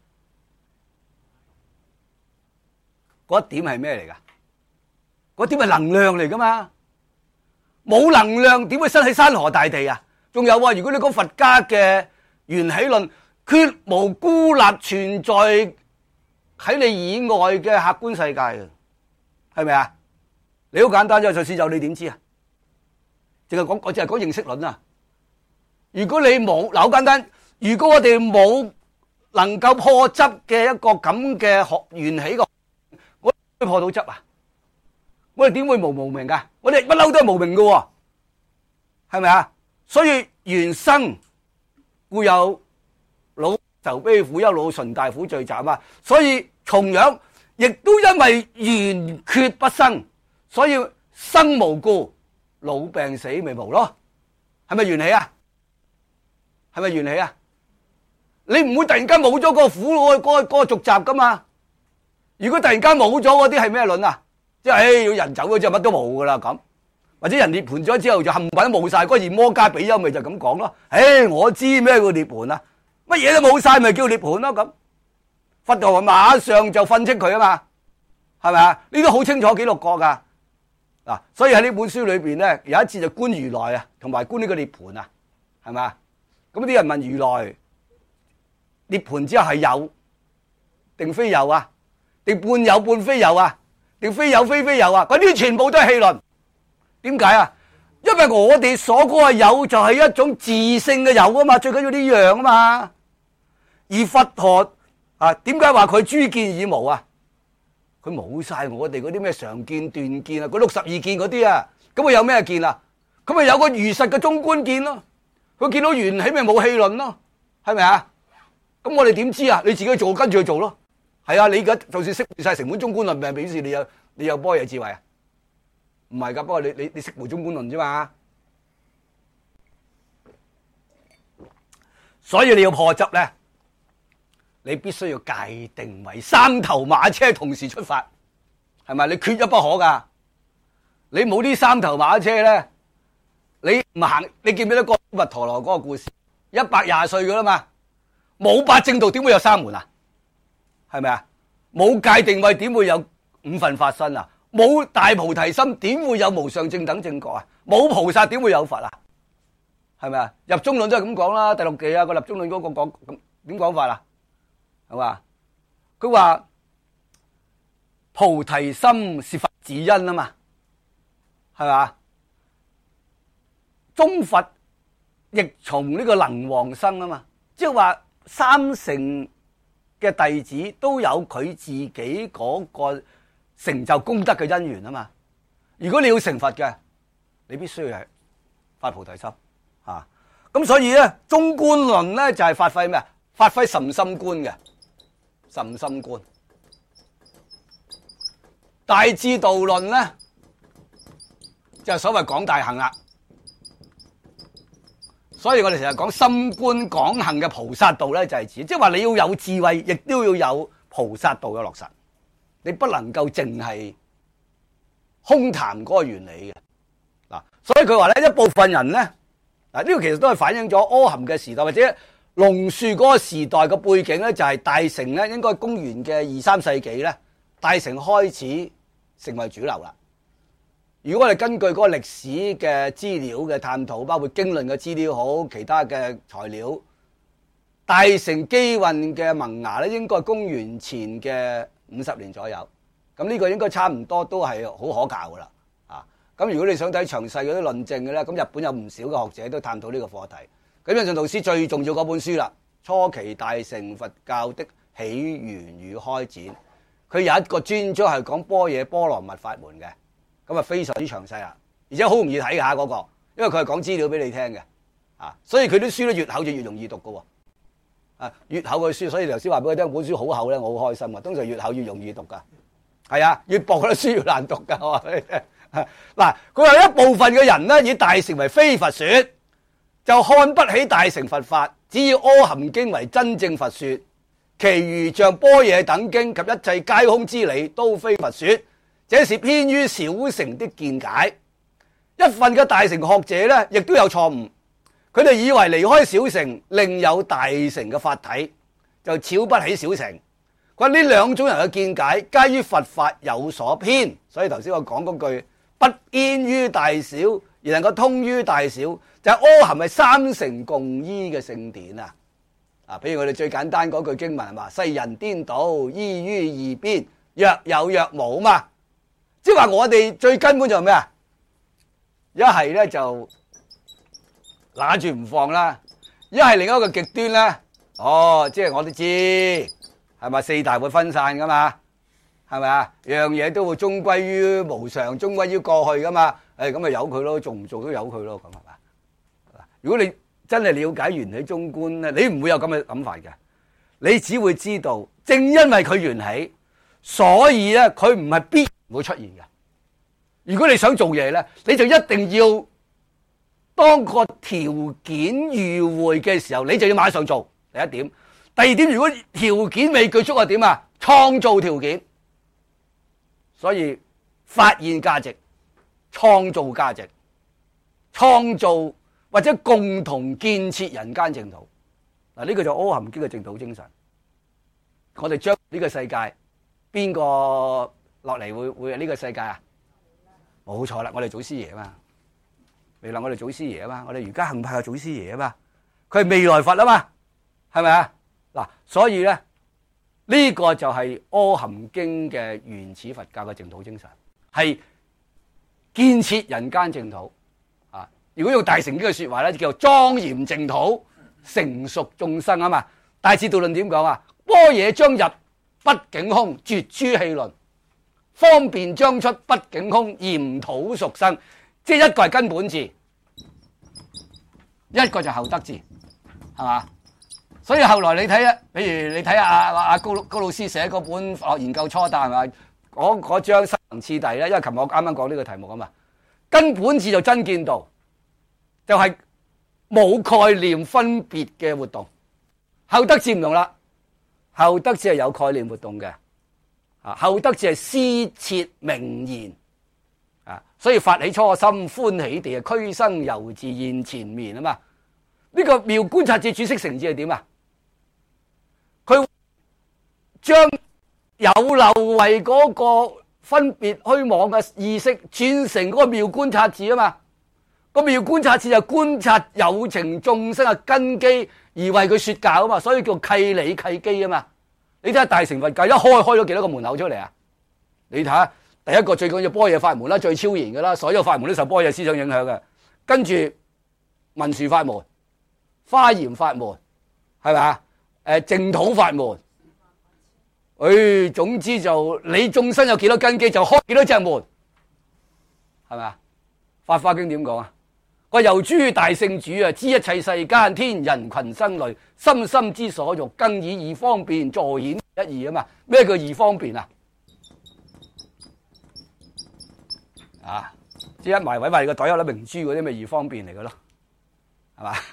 嗰一點係咩嚟噶？嗰點係能量嚟噶嘛？冇能量點會生起山河大地啊？仲有啊，如果你講佛家嘅緣起論，絕無孤立存在喺你以外嘅客觀世界嘅，係咪啊？你好簡單啫，就算有你點知啊？淨係講我淨係講認識論啊！如果你冇，好簡單，如果我哋冇能夠破執嘅一個咁嘅學緣起個。破到執啊！我哋點會無明噶？我哋不嬲都係無明噶，係咪啊？所以緣生會有老愁悲苦憂惱順大苦聚集啊！所以同樣亦都因為緣缺不生，所以生無故，老病死咪無咯？係咪緣起啊？係咪緣起啊？你唔會突然間冇咗個苦嗰個續集噶嘛？如果突然間冇咗嗰啲係咩論啊？即係要人走咗之後乜都冇噶啦咁，或者人涅槃咗之後就冚唪唥都冇晒，嗰個摩加比丘咪就咁講咯。我知咩叫涅槃啊？乜嘢都冇晒咪叫涅槃咯咁。佛陀馬上就訓斥佢啊嘛，係咪啊？呢都好清楚記錄過噶嗱，所以喺呢本書裏邊咧有一節就觀如來啊，同埋觀呢個涅槃啊，係咪啊？咁啲人問如來涅槃之後係有定非有啊？定半有半非有啊？定非有非非有啊？嗰啲全部都係戲論。點解啊？因為我哋所講嘅有就係一種自性嘅有啊嘛，最緊要呢樣啊嘛。而佛陀啊，點解話佢諸見已無啊？佢冇晒我哋嗰啲咩常見斷見啊，嗰62見嗰啲啊，咁佢有咩見啊？咁咪有個如實嘅中觀見咯。佢見到緣起咪冇戲論咯，係咪啊？咁我哋點知啊？你自己做跟住去做咯。係啊，你而家就算識晒成本中觀論，咪表示你有般若智慧啊？唔係噶，不過你識回中觀論啫嘛。所以你要破執咧，你必須要界定為三頭馬車同時出發，係咪？你缺一不可噶。你冇呢三頭馬車咧，你唔行，你記唔記得個佛陀羅嗰個故事？120歲噶啦嘛，冇八正道點會有三門啊？係咪啊？冇界定位點會有五分法身啊？冇大菩提心點會有無上正等正覺啊？冇菩薩點會有佛啊？係咪啊？入中論都係咁講啦，第六記啊個立中論嗰個講咁點講法啊？係嘛？佢話菩提心是佛自因啊嘛，係嘛？中佛亦從呢個能王生啊嘛，即係話三乘嘅弟子都有佢自己嗰個成就功德嘅因緣啊嘛。如果你要成佛嘅，你必須係發菩提心啊。咁所以咧，中觀論咧就係發揮咩啊？發揮甚深觀嘅甚深觀。大智度論咧就係所謂廣大行啦。所以我哋成日講深觀廣行嘅菩薩道咧，就係指，即係話你要有智慧，亦都要有菩薩道嘅落實。你不能夠淨係空談嗰個原理嘅嗱。所以佢話咧，一部分人咧嗱，呢個其實都係反映咗阿含嘅時代或者龍樹嗰個時代嘅背景咧，就係大乘咧，應該公元嘅2、3世紀咧，大乘開始成為主流啦。 如果我哋根據嗰個歷史嘅資料嘅探討，包括經論嘅資料好，其他嘅材料，大乘機運嘅萌芽咧，應該係公元前嘅50年左右。咁呢個應該差唔多都係好可靠噶啦。咁如果你想睇詳細嗰啲論證嘅咧，咁日本有唔少嘅學者都探討呢個課題。咁印順導師最重要嗰本書啦，《初期大乘佛教的起源與開展》，佢有一個專章係講般若波羅蜜法門嘅，咁啊非常之詳細啦，而且好容易睇下嗰個，因為佢係講資料俾你聽嘅，所以佢啲書咧越厚就越容易讀嘅喎，越厚嘅書，所以頭先話俾佢聽，本書好厚咧，我好開心啊，通常越厚越容易讀噶，係啊，越薄嘅書越難讀噶，我話俾你聽。嗱，佢話一部分嘅人咧以大乘為非佛說，就看不起大乘佛法，只以阿含經為真正佛說，其餘像般若等經及一切皆空之理都非佛說，這是偏於小乘的見解。一份嘅大乘學者咧，亦都有錯誤，佢哋以為離開小乘另有大乘嘅法體，就瞧不起小乘。佢話呢兩種人嘅見解，皆於佛法有所偏，所以頭先我講嗰句不偏於大小，而能夠通於大小，就係阿含係三乘共依嘅聖典啊！譬如我哋最簡單嗰句經文係嘛，世人顛倒，依於二邊，若有若無啊嘛，即係話我哋最根本就係咩啊？一係咧就揦住唔放啦，一係另一個極端咧，即係我都知係咪四大會分散噶嘛？係咪啊？樣嘢都會終歸於無常，終歸於過去噶嘛？咁咪由佢咯，做唔做都由佢咯，咁係嘛？如果你真係了解緣起中觀咧，你唔會有咁嘅諗法嘅，你只會知道，正因為佢緣起，所以咧佢唔係必然會出現嘅。如果你想做嘢咧，你就一定要當個條件遇會嘅時候，你就要馬上做。第一點，第二點，如果條件未具足係點啊？創造條件。所以發現價值、創造價值、創造或者共同建設人間淨土。嗱，呢個就阿含經嘅淨土精神。我哋將呢個世界邊個落嚟會係呢個世界啊？冇錯啦，我哋祖師爺啊嘛，未來我哋祖師爺啊嘛，我哋儒家行派嘅祖師爺啊嘛，佢係未來佛啊嘛，係咪啊？嗱，所以咧呢個就係阿含經嘅原始佛教嘅淨土精神，係建設人間淨土啊！如果用大乘經嘅說話咧，就叫做莊嚴淨土，成熟眾生啊嘛。大智度論點講啊？般若將入畢竟空，絕諸戲論。方便將出畢竟空，嚴土屬生，即係一個係根本字，一個就後得字，係嘛？所以後來你睇啊，譬如你睇下阿高老師寫嗰本《佛學研究初答》係咪？嗰章生行次第咧，因為琴日我啱啱講呢個題目啊嘛，根本字就真見道，就係冇概念分別嘅活動。後得字唔同啦，後得字係有概念活動嘅。後得字係思切明言，所以發起初心歡喜地俱生猶自現前面啊嘛。呢個妙觀察智轉識成智係點啊？佢將有漏為嗰個分別虛妄嘅意識轉成嗰個妙觀察智啊嘛。個妙觀察智就觀察有情眾生嘅根基而為佢說教啊嘛，所以叫契理契機啊嘛。你睇下大乘佛教一開咗幾多個門口出嚟啊？你睇下第一個最緊要般若法門啦，最超然噶啦，所有法門都受般若思想影響嘅。跟住文殊法門、華嚴法門，係咪啊？淨土法門，總之就你眾生有幾多根基就開幾多隻門，係咪啊？法華經點講啊？個由諸大聖主啊，知一切世間天人群生類，心心之所欲，更以二方便助顯一義啊嘛。咩叫二方便啊？即係一埋位話你個袋有粒明珠嗰啲咪二方便嚟嘅咯，係嘛？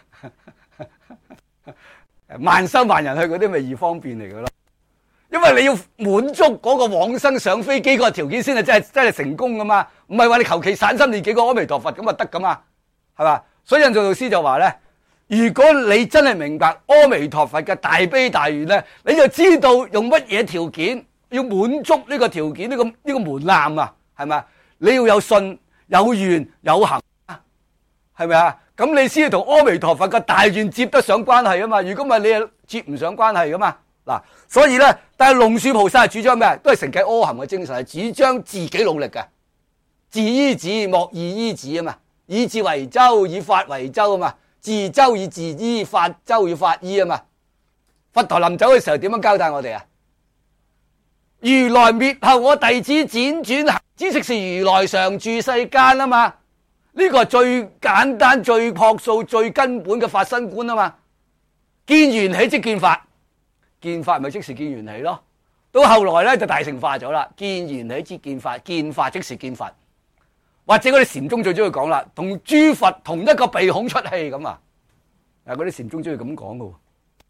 萬修萬人去嗰啲咪二方便嚟嘅咯。因為你要滿足嗰個往生上飛機嗰個條件先係真係成功噶嘛，唔係話你求其散心念幾個阿彌陀佛咁就得噶嘛。係嘛？所以印順導師就話咧，如果你真係明白阿彌陀佛嘅大悲大願咧，你就知道用乜嘢條件要滿足呢個條件，呢個門檻啊，係咪？你要有信， 有願有行，係咪啊？咁你先至同阿彌陀佛嘅大願接得上關係啊嘛。如果唔係，你係接唔上關係噶嘛。嗱，所以咧，但係龍樹菩薩係主張咩？都係承繼阿含嘅精神，係主張自己努力嘅。自依止，莫異依止啊嘛。以智為舟，以法為舟啊嘛。自舟以自依，法舟以法依啊嘛。佛陀臨走嘅時候點樣交代我哋啊？如來滅後，我弟子輾轉行，只食是如來常住世間啊嘛。呢個係最簡單、最樸素、最根本嘅法身觀啊嘛。見緣起即見法，見法咪即是見緣起咯。到後來咧就大乘化咗啦，見緣起即見法，見法即是見法。或者嗰啲禪宗最中意講啦，同諸佛同一個鼻孔出氣咁啊。嗰啲禪宗中意咁講噶。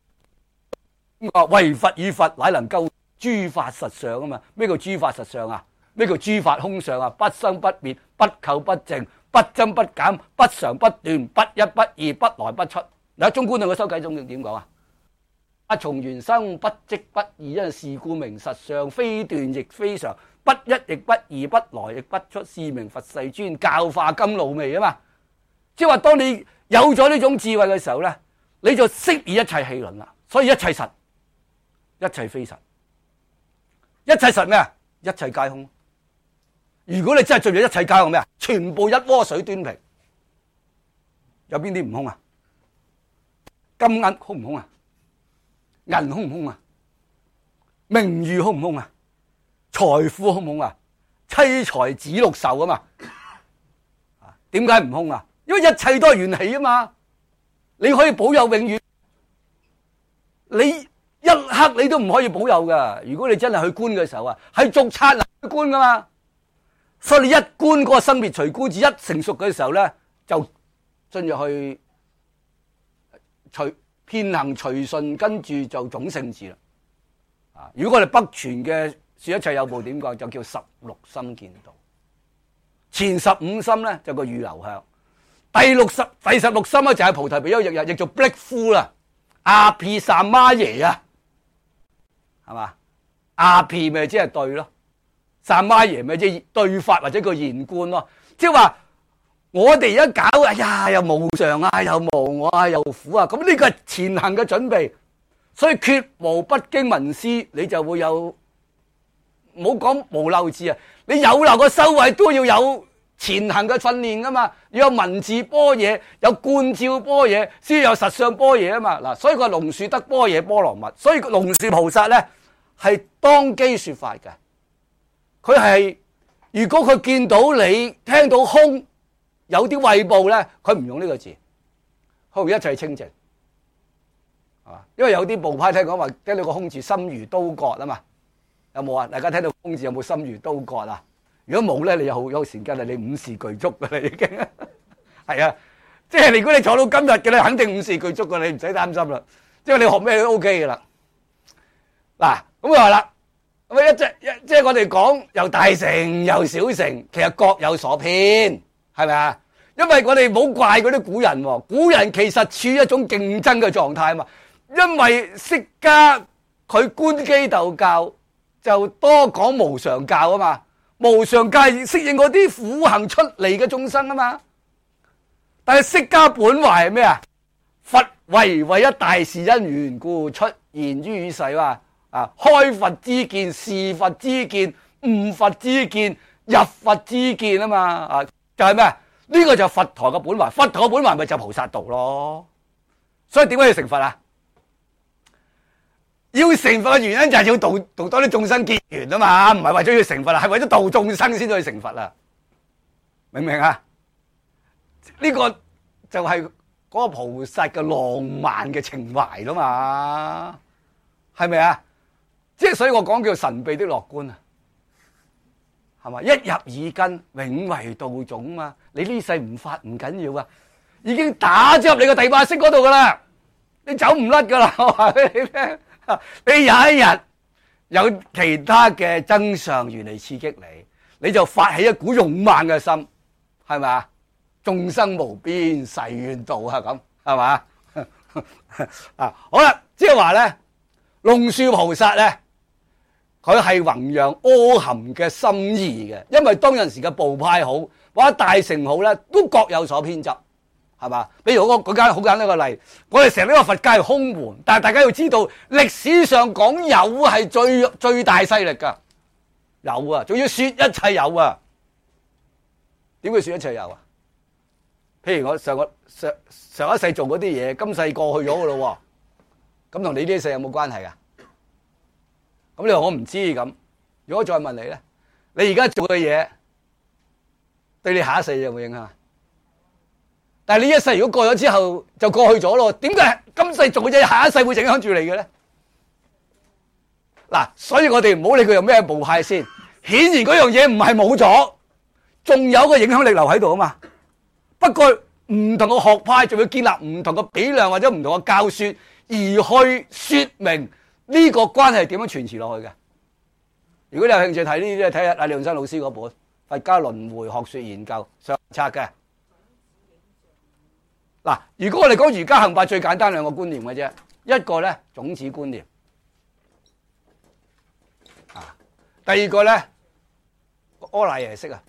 唯佛與佛乃能夠諸法實相啊嘛。咩叫諸法實相啊？咩叫諸法空相啊？不生不滅，不垢不淨，不增不減，不常不斷，不一不二，不來不出。嗱，中觀論嘅修偈中點講啊？不從緣生，不即不異，因是故名實相，非斷亦非常，不一亦不二，不來亦不出，是名佛世尊，教化甘露味啊嘛。即係話，當你有咗呢種智慧嘅時候咧，你就識以一切戲論啦。所以一切實，一切非實，一切實咩啊？一切皆空。如果你真係進入一切皆空咩啊？全部一鍋水端平，有邊啲唔空啊？金銀空唔空啊？銀空唔空啊？名譽空唔空啊？財富空唔空啊？妻財子祿壽啊嘛？點解唔空啊？因為一切都係緣起啊嘛。你可以保有永遠，你一刻你都唔可以保有噶。如果你真係去觀嘅時候啊，係逐剎那去觀噶嘛。所以你一觀嗰個生滅隨觀智一成熟嘅時候咧，就進入去遍行隨順，跟住就總聖智啦。如果我哋北傳嘅說一切有部點講，就叫十六心見道。前15心咧就個預流向，第16心咧就係菩提比丘日日，亦做 Black Fool 啦，阿毗薩媽耶啊，係嘛？阿毗咪即係對咯，薩媽耶咪即係對法或者個言觀咯，即係話我哋而家搞，哎呀又無常啊，又無我啊，又苦啊，咁呢個係前行嘅準備，所以決無不經文思，你就會有，唔好講無漏智啊，你有漏嘅修慧都要有前行嘅訓練噶嘛，要有文字般若，有觀照般若，先有實相般若啊嘛。嗱，所以個龍樹得般若波羅蜜，所以龍樹菩薩咧係當機說法嘅。佢係如果佢見到你聽到空有啲畏怖咧，佢唔用呢個字，佢用一切清淨，係嘛？因為有啲部派聽講話聽到個空字心如刀割啊嘛，有冇啊？大家聽到空字有冇心如刀割啊？如果冇咧，你有善根啦，你五事具足噶啦已經，係啊，即係如果你坐到今日嘅咧，肯定五事具足噶，你唔使擔心啦。即係你學咩都 OK 噶啦。嗱，咁就係啦，咁即係我哋講由大乘由小乘，其實各有所偏，係咪啊？因為我哋唔好怪嗰啲古人，古人其實處於一種競爭嘅狀態啊嘛。因為釋迦佢觀機鬥教就多講無常教啊嘛。無常界適應嗰啲苦行出嚟嘅眾生啊嘛，但係釋迦本懷係咩啊？佛為一大事因緣故出現於世話開佛之見、示佛之見、悟佛之見、入佛之見啊嘛，就係咩？呢個就係佛陀嘅本懷，佛陀嘅本懷咪就菩薩道咯。所以點解要成佛啊？要成佛嘅原因就係要同多啲眾生結緣啊嘛，唔係為咗要成佛啦，係為咗度眾生先至去成佛啦，明唔明啊？呢個就係嗰個菩薩嘅浪漫嘅情懷啦嘛，係咪啊？即係所以我講叫神秘的樂觀啊，係嘛？一入耳根，永為道種嘛。你呢世唔發唔緊要啊，已經打咗入你個第八識嗰度噶啦，你走唔甩噶啦，我話俾你聽。你有一日有其他嘅真相緣嚟刺激你，你就發起一股勇猛嘅心，係咪啊？眾生無邊誓願度啊，咁係嘛？好啦，即係話咧，龍樹菩薩咧， 佢係弘揚阿含嘅心意嘅，因為當陣時嘅部派好或者大乘好咧，都各有所偏執，係嘛？比如我舉間好簡單一個例，我哋成日呢個佛教係空門，但係大家要知道歷史上講有係最大勢力㗎，有啊，仲要說一切有啊。點會說一切有啊？譬如我上一世做嗰啲嘢，今世過去咗㗎咯喎，咁同你呢一世有冇關係啊？咁你話我唔知咁，如果再問你咧，你而家做嘅嘢對你下一世有冇影響？但係呢一世如果過咗之後就過去咗咯，點解今世做嘅嘢下一世會影響住你嘅咧？嗱，所以我哋唔好理佢有咩部派先，顯然嗰樣嘢唔係冇咗，仲有個影響力留喺度啊嘛。不過唔同嘅學派仲要建立唔同嘅比量或者唔同嘅教說，而去說明呢個關係點樣傳持落去嘅。如果你有興趣睇呢啲咧，睇下阿李永生老師嗰本《佛家輪迴學說研究》上冊嘅。嗱，如果我哋講瑜伽行法，最簡單兩個觀念嘅啫，一個咧種子觀念，第二個咧阿賴耶識啊。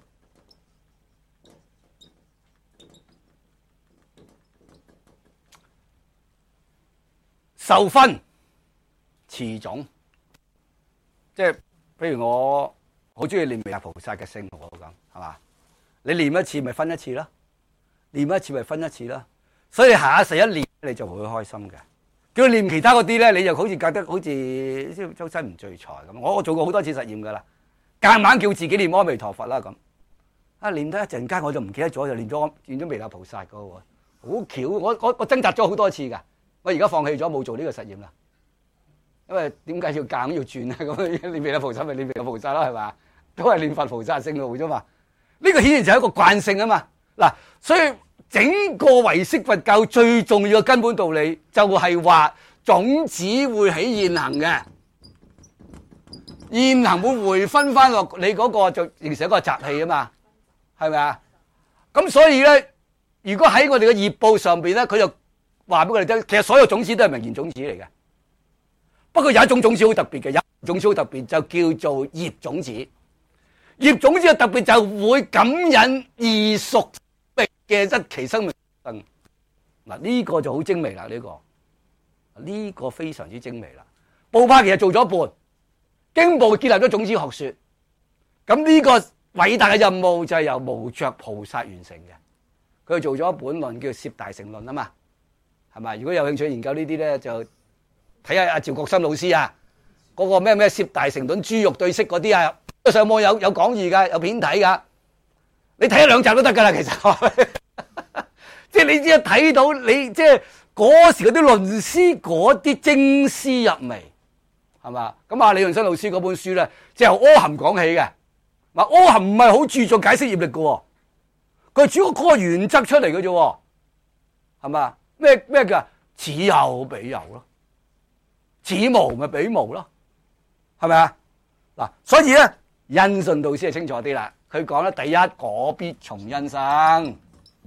受分持種，即係譬如我好中意念彌勒菩薩嘅聖號咁，係嘛？你念一次咪分一次啦，念一次咪分一次啦。所以下一世一念你就會開心嘅。叫佢念其他嗰啲咧，你就好似覺得好似周身唔聚財咁。我做過好多次實驗噶啦，夾硬叫自己念阿彌陀佛啦咁，啊念得一陣間我就唔記得咗，就念咗彌勒菩薩嗰個，好巧。我掙扎咗好多次噶。我而家放棄咗，冇做呢個實驗啦。因為點解要夾硬要轉啊？咁你彌勒菩薩咪你彌勒菩薩啦，係嘛？都係念佛菩薩聖號啫嘛。呢個顯然就係一個慣性啊嘛。嗱，所以整個唯識佛教最重要嘅根本道理就係話種子會起現行嘅，現行會回分翻落你嗰個就形成一個習氣啊嘛，係咪啊？咁所以咧，如果喺我哋嘅業報上邊咧，佢就話俾我哋聽，其實所有種子都係名言種子嚟嘅。不過有一種種子好特別嘅，有一種種子好特別就叫做業種子。業種子嘅特別就會感引異熟嘅一期生命。嗱，呢個就好精微啦，呢個非常之精微啦。部派其實做咗一半，經部建立咗種子學說。咁呢個偉大嘅任務就係由無著菩薩完成嘅。佢做咗一本論叫《攝大乘論》啊嘛。係咪？如果有興趣研究呢啲咧，就睇下阿趙國深老師啊，嗰個咩攝大乘論豬肉對釋嗰啲啊，上網有講義噶，有片睇噶。你睇一兩集都得噶啦，其實。即係你只係睇到你即係嗰時嗰啲論師嗰啲精絲入微，係嘛？咁啊，李潤生老師嗰本書咧，就由阿含講起嘅。嗱，阿含唔係好注重解釋業力嘅，佢主要嗰個原則出嚟嘅啫，係嘛？咩叫此有彼有咯，此無咪彼無咯，係咪啊？嗱，所以咧，印順導師係清楚啲啦。佢講咧，第一果必從因生，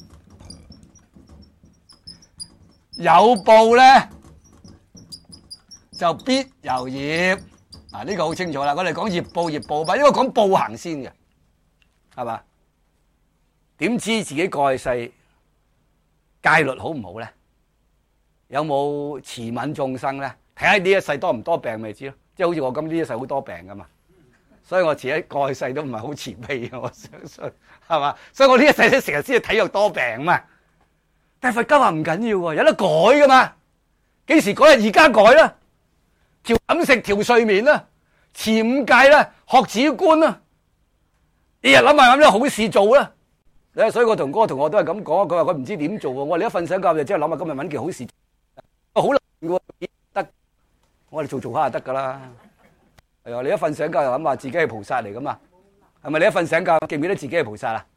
有報咧就必由業。嗱，呢個好清楚啦。我哋講業報嘛，因為講報行先嘅，係嘛？點知自己過去世戒律好唔好咧？有冇慈憫眾生咧？睇下呢一世多唔多病咪知咯。即係好似我咁呢一世好多病噶嘛，所以我自己過去世都唔係好慈悲嘅，我相信係嘛。所以我呢一世咧成日先至體弱多病嘛。但係佛家話唔緊要喎，有得改噶嘛。幾時改啊？而家改啦，調飲食、調睡眠啦，持五戒啦，學止觀啦，日日諗下有好事做啦。所以我同嗰個同學都係咁講，佢話佢唔知點做喎。我話你一瞓醒覺就即係諗下今日揾件好事。好難嘅得，我哋做下就得噶啦。係啊，你一瞓醒覺就諗下自己係菩薩嚟噶嘛？係咪？你一瞓醒覺記唔記得自己係菩薩啊？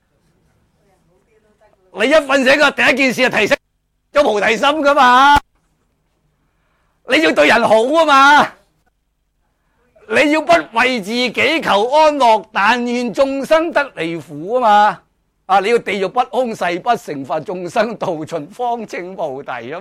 你一瞓醒覺第一件事就提升咗菩提心噶嘛？你要對人好啊嘛？你要不為自己求安樂，但願眾生得離苦啊嘛？啊，你要地獄不空，誓不成佛，眾生度盡方證菩提啊嘛？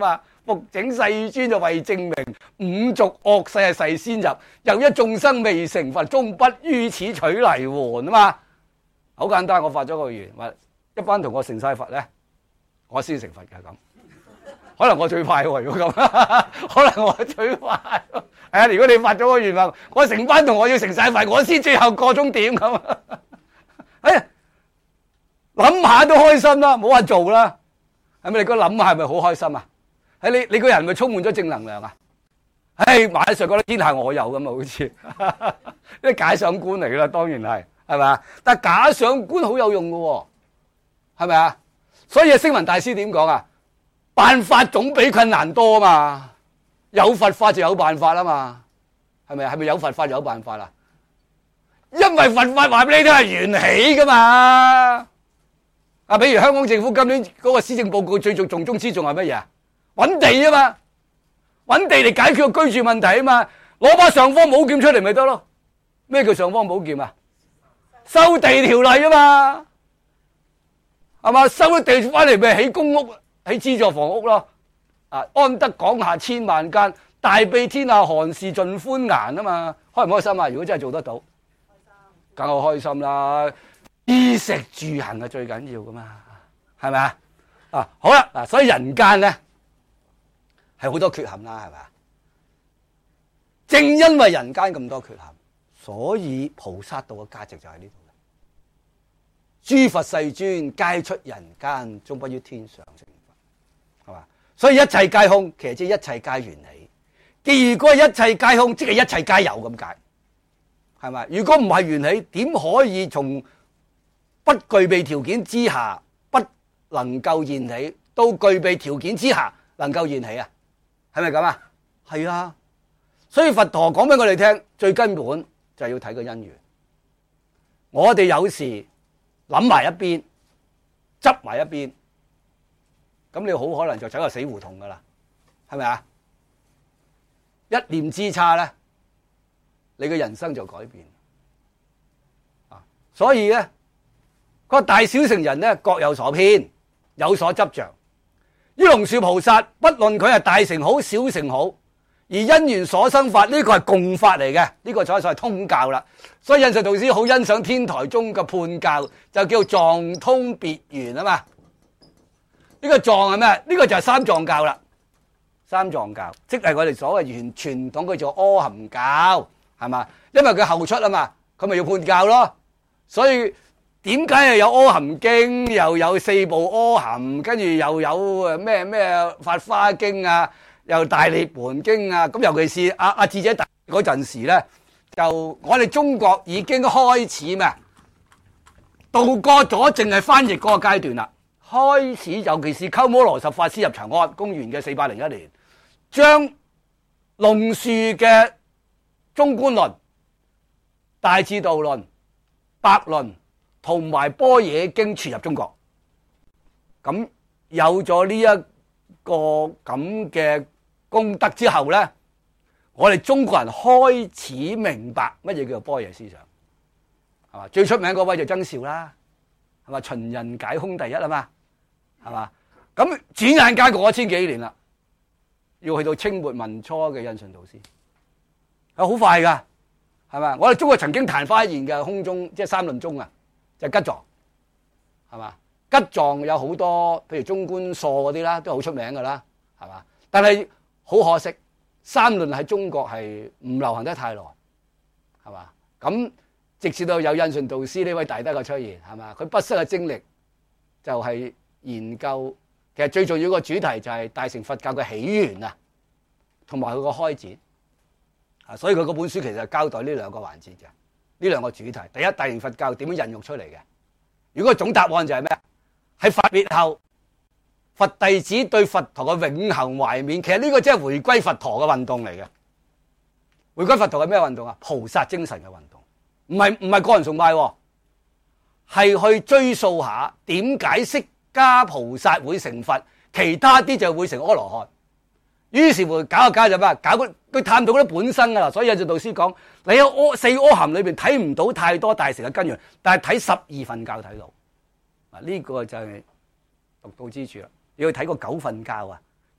復整世尊就為證明五濁惡世係誓先入，又一眾生未成佛，終不於此取嚟換啊嘛。好簡單，我發咗個願，話一班同學成晒佛咧，我先成佛嘅咁。可能我最快喎，如果咁，可能我最快。係啊，如果你發咗個願話，我成班同學要成晒佛，我先最後過終點咁。哎呀，諗下都開心啦，冇話做啦。係咪你個諗下係咪好開心啊？係你個人咪充滿咗正能量啊？唉，馬上覺得天下我有咁啊，好似啲假想觀嚟啦，當然係咪啊？但係假想觀好有用㗎喎，係咪啊？所以星雲大師點講啊？辦法總比困難多啊嘛，有佛法就有辦法啊嘛，係咪？係咪有佛法就有辦法啦？因為佛法話俾你聽係緣起噶嘛。啊，比如香港政府今年嗰個施政報告最重中之重係乜嘢？揾地啊嘛，揾地嚟解決個居住問題啊嘛，攞把尚方寶劍出嚟咪得咯。咩叫尚方寶劍啊？收地條例啊嘛，係嘛？收咗地翻嚟咪起公屋。喺資助房屋咯，啊，安得廣廈千萬間，大庇天下寒士盡歡顏啊嘛，開唔開心啊？如果真係做得到，開心，梗係開心啦！衣食住行係最緊要噶嘛，係咪啊？啊，好啦，嗱，所以人間咧係好多缺陷啦，係咪啊？正因為人間咁多缺陷，所以菩薩道嘅價值就喺呢度。諸佛世尊皆出人間，終不於天上成。所以一切皆空，其實即係一切皆緣起。既如果係一切皆空，即係一切皆有咁解，係咪？如果唔係緣起，點可以從不具備條件之下不能夠現起，到具備條件之下能夠現起啊？係咪咁啊？係啊。所以佛陀講俾我哋聽，最根本就係要睇個因緣。我哋有時諗埋一邊，執埋一邊。咁你好可能就走入死胡同噶啦，係咪啊？一念之差咧，你嘅人生就改變啊！所以咧，個大小乘人咧各有所偏，有所執着。於龍樹菩薩，不論佢係大乘好、小乘好，而因緣所生法呢個係共法嚟嘅，呢個所謂通教啦。所以印順導師好欣賞天台宗嘅判教，就叫藏通別圓啊嘛。呢個藏係咩？呢個就係三藏教啦。三藏教即係我哋所謂傳統叫做阿含教，係嘛？因為佢後出啊嘛，佢咪要判教咯。所以點解又有阿含經，又有四部阿含，跟住又有咩法華經啊，又大涅槃經啊？咁尤其是阿智者大嗰陣時咧，就我哋中國已經開始咩？度過咗淨係翻譯嗰個階段啦。開始，尤其是鳩摩羅什法師入長安，公元嘅401年，將龍樹嘅中觀論、大智度論、百論同埋般若經傳入中國。咁有咗呢一個咁嘅功德之後咧，我哋中國人開始明白乜嘢叫做般若思想，係嘛？最出名嗰位就曾少啦，係嘛？秦人解空第一啊嘛。係嘛？咁轉眼間過咗1000幾年啦，要去到清末民初嘅印順導師，係好快噶，係嘛？我哋中國曾經曇花一現嘅空中，即係三論宗啊，就係吉藏，係嘛？吉藏有好多，譬如中觀疏嗰啲啦，都好出名噶啦，係嘛？但係好可惜，三論喺中國係唔流行得太耐，係嘛？咁直至到有印順導師呢位大德嘅出現，係嘛？佢畢生嘅精力就係研究，其實最重要個主題就係大乘佛教嘅起源啊，同埋佢個開展啊，所以佢嗰本書其實係交代呢兩個環節嘅，呢兩個主題。第一，大乘佛教點樣孕育出嚟嘅？如果總答案就係咩？喺佛滅後，佛弟子對佛陀嘅永恆懷緬，其實呢個即係回歸佛陀嘅運動嚟嘅。回歸佛陀係咩運動啊？菩薩精神嘅運動，唔係個人崇拜，係去追溯下點解釋迦菩薩會成佛，其他啲就會成阿羅漢。於是乎搞下搞就咩？搞佢探到嗰啲本身噶啦。所以印順導師講，你喺四阿含裏邊睇唔到太多大乘嘅根源，但係睇12分教睇到。嗱，呢個就係獨到之處啦。你要睇個9分教啊，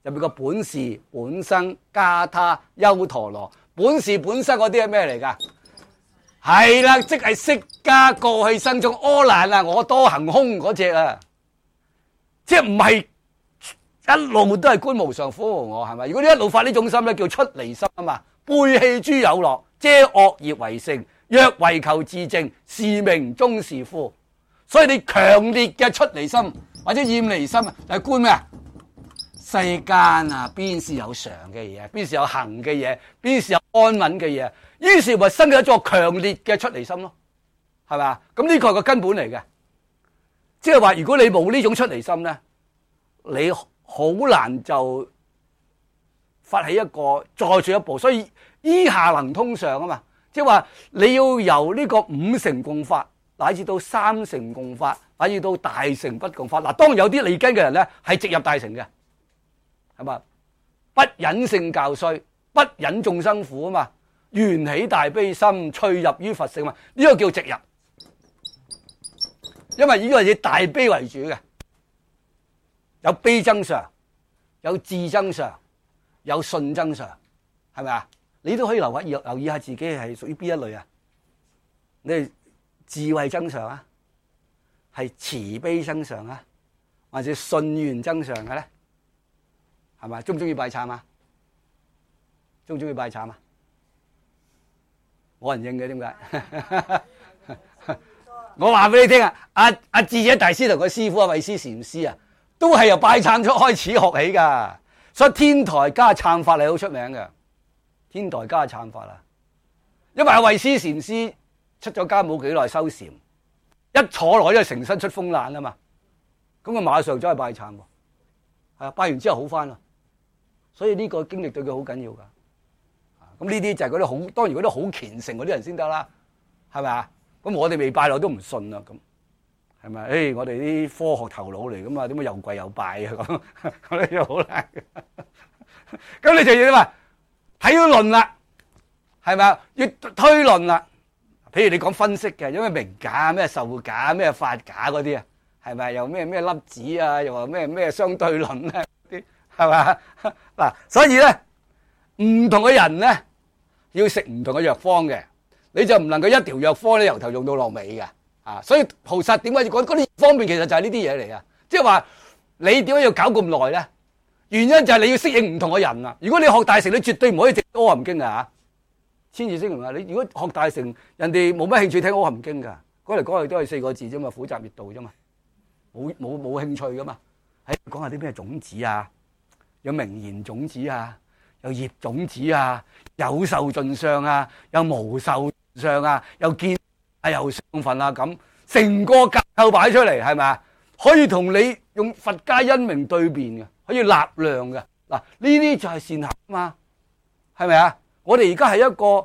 入邊個本事、本生、加他、優陀羅，本事本生嗰啲係咩嚟㗎？係啦，即係釋迦過去生中阿難啊，我多行空嗰隻啊，即係唔係一路都係觀無常苦無我係咪？如果你一路發呢種心咧，叫出離心啊嘛，背棄諸有樂，遮惡業為性，若為求自淨，是名終是苦。所以你強烈嘅出離心或者厭離心啊，就係觀咩啊？世間啊，邊是有常嘅嘢，邊是有行嘅嘢，邊是有安穩嘅嘢，於是咪生咗一座強烈嘅出離心咯，係咪啊？咁呢個係個根本嚟嘅，即係話如果你冇呢種出離心咧，你好難就發起一個再進一步，所以依下能通上啊嘛，即係話你要由呢個五乘共法，乃至到三乘共法，乃至到大乘不共法。嗱，當然有啲利根嘅人咧係直入大乘嘅。係嘛？不忍聖教衰，不忍眾生苦啊嘛，緣起大悲心，趣入於佛性嘛，呢個叫直入。因為呢個係以大悲為主嘅，有悲增上，有智增上，有信增上，係咪啊？你都可以留意下自己係屬於邊一類啊？你係智慧增上啊，係慈悲增上啊，還是信願增上嘅咧？係咪？中唔中意拜懺啊？中唔中意拜懺啊？冇人應嘅，點解？我話俾你聽啊，阿智者大師同個師傅阿慧思禪師啊，都係由拜懺開始學起噶。所以天台加懺法係好出名嘅，天台加懺法啊。因為阿慧思禪師出咗家冇幾耐修禪，一坐落就成身出風癩啊嘛，咁佢馬上走去拜懺喎，係啊，拜完之後好翻啦。所以呢個經歷對佢好緊要噶，咁呢啲就係嗰啲好，當然嗰啲好虔誠嗰啲人先得啦，係咪啊？咁我哋未拜落都唔信啊，咁係咪？誒，我哋啲科學頭腦嚟噶嘛，點解又跪又拜啊？咁呢就好難。咁你就要點啊？睇到論啦，係咪啊？要推論啦。譬如你講分析嘅，因為明假、咩受假、咩法假嗰啲啊，係咪？又咩粒子啊？又話咩相對論啊？係嘛？嗱，所以咧，唔同嘅人咧，要食唔同嘅藥方嘅，你就唔能夠一條藥方咧由頭用到落尾嘅，啊！所以菩薩點解要講嗰啲方面，其實就係呢啲嘢嚟啊！即係話你點解要搞咁耐咧？原因就係你要適應唔同嘅人啊！如果你學大乘，你絕對唔可以直《阿含經》啊！千字聲明啊！你如果學大乘，人哋冇乜興趣聽《阿含經》噶，講嚟講去都係4個字啫嘛，苦集滅道啫嘛，冇興趣噶嘛，喺講下啲咩種子啊？有名言種子啊，有業種子啊，有受盡相啊，有無受相啊，有見啊，有相分啊，咁成個架構擺出嚟，係咪啊？可以同你用佛家因明對辯嘅，可以立量嘅。嗱，呢啲就係善行啊嘛，係咪啊？我哋而家係一個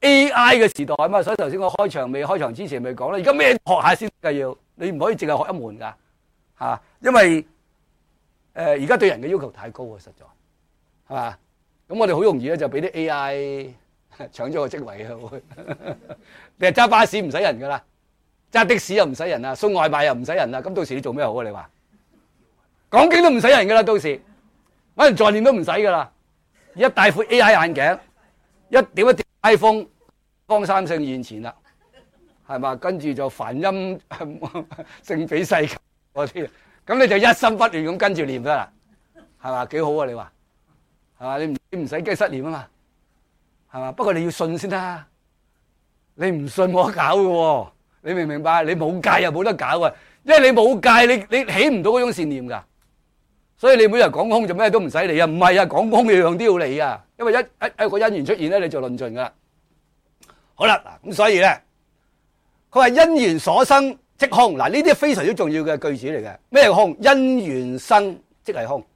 AI 嘅時代啊嘛，所以頭先我開場之前咪講啦，而家咩學下先嘅要，你唔可以淨係學一門噶，嚇，因為而家對人嘅要求太高啊，實在係嘛？咁我哋好容易咧就俾啲 AI 搶咗個職位啊！你係揸巴士唔使人噶啦，揸的士又唔使人啦，送外賣又唔使人啦，咁到時你做咩好啊？你話講經都唔使人噶啦，到時揾人助念都唔使噶啦，一戴副 AI 眼鏡，一點 iPhone， 方三聖現前啦，係嘛？跟住就梵音聖彼世球嗰啲。咁你就一心不亂咁跟住念得啦，係嘛？幾好啊！你話係嘛？你唔使驚失念啊嘛，係嘛？不過你要信先啦，你唔信冇得搞嘅喎，你明唔明白？你冇戒又冇得搞嘅，因為你冇戒，你起唔到嗰種善念㗎，所以你每日講空就咩都唔使理啊！唔係啊，講空樣樣都要理啊，因為一個因緣出現咧，你就論盡㗎啦。好啦，嗱咁所以咧，佢話因緣所生即空，嗱呢啲係非常之重要嘅句子嚟嘅。咩空？因緣生即係空，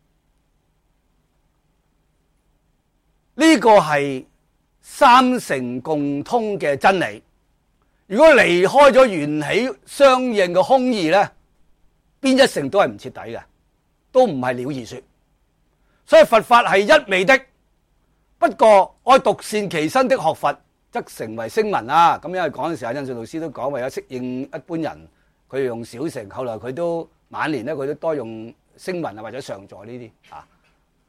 呢個係三乘共通嘅真理。如果離開咗緣起相應嘅空義咧，邊一乘都係唔徹底嘅，都唔係了義說。所以佛法係一味的，不過愛獨善其身的學佛，則成為聲聞啦。咁因為嗰陣時阿印順老師都講，為咗適應一般人，佢用小乘，後來佢都晚年咧，佢都多用聲聞啊或者上座呢啲啊。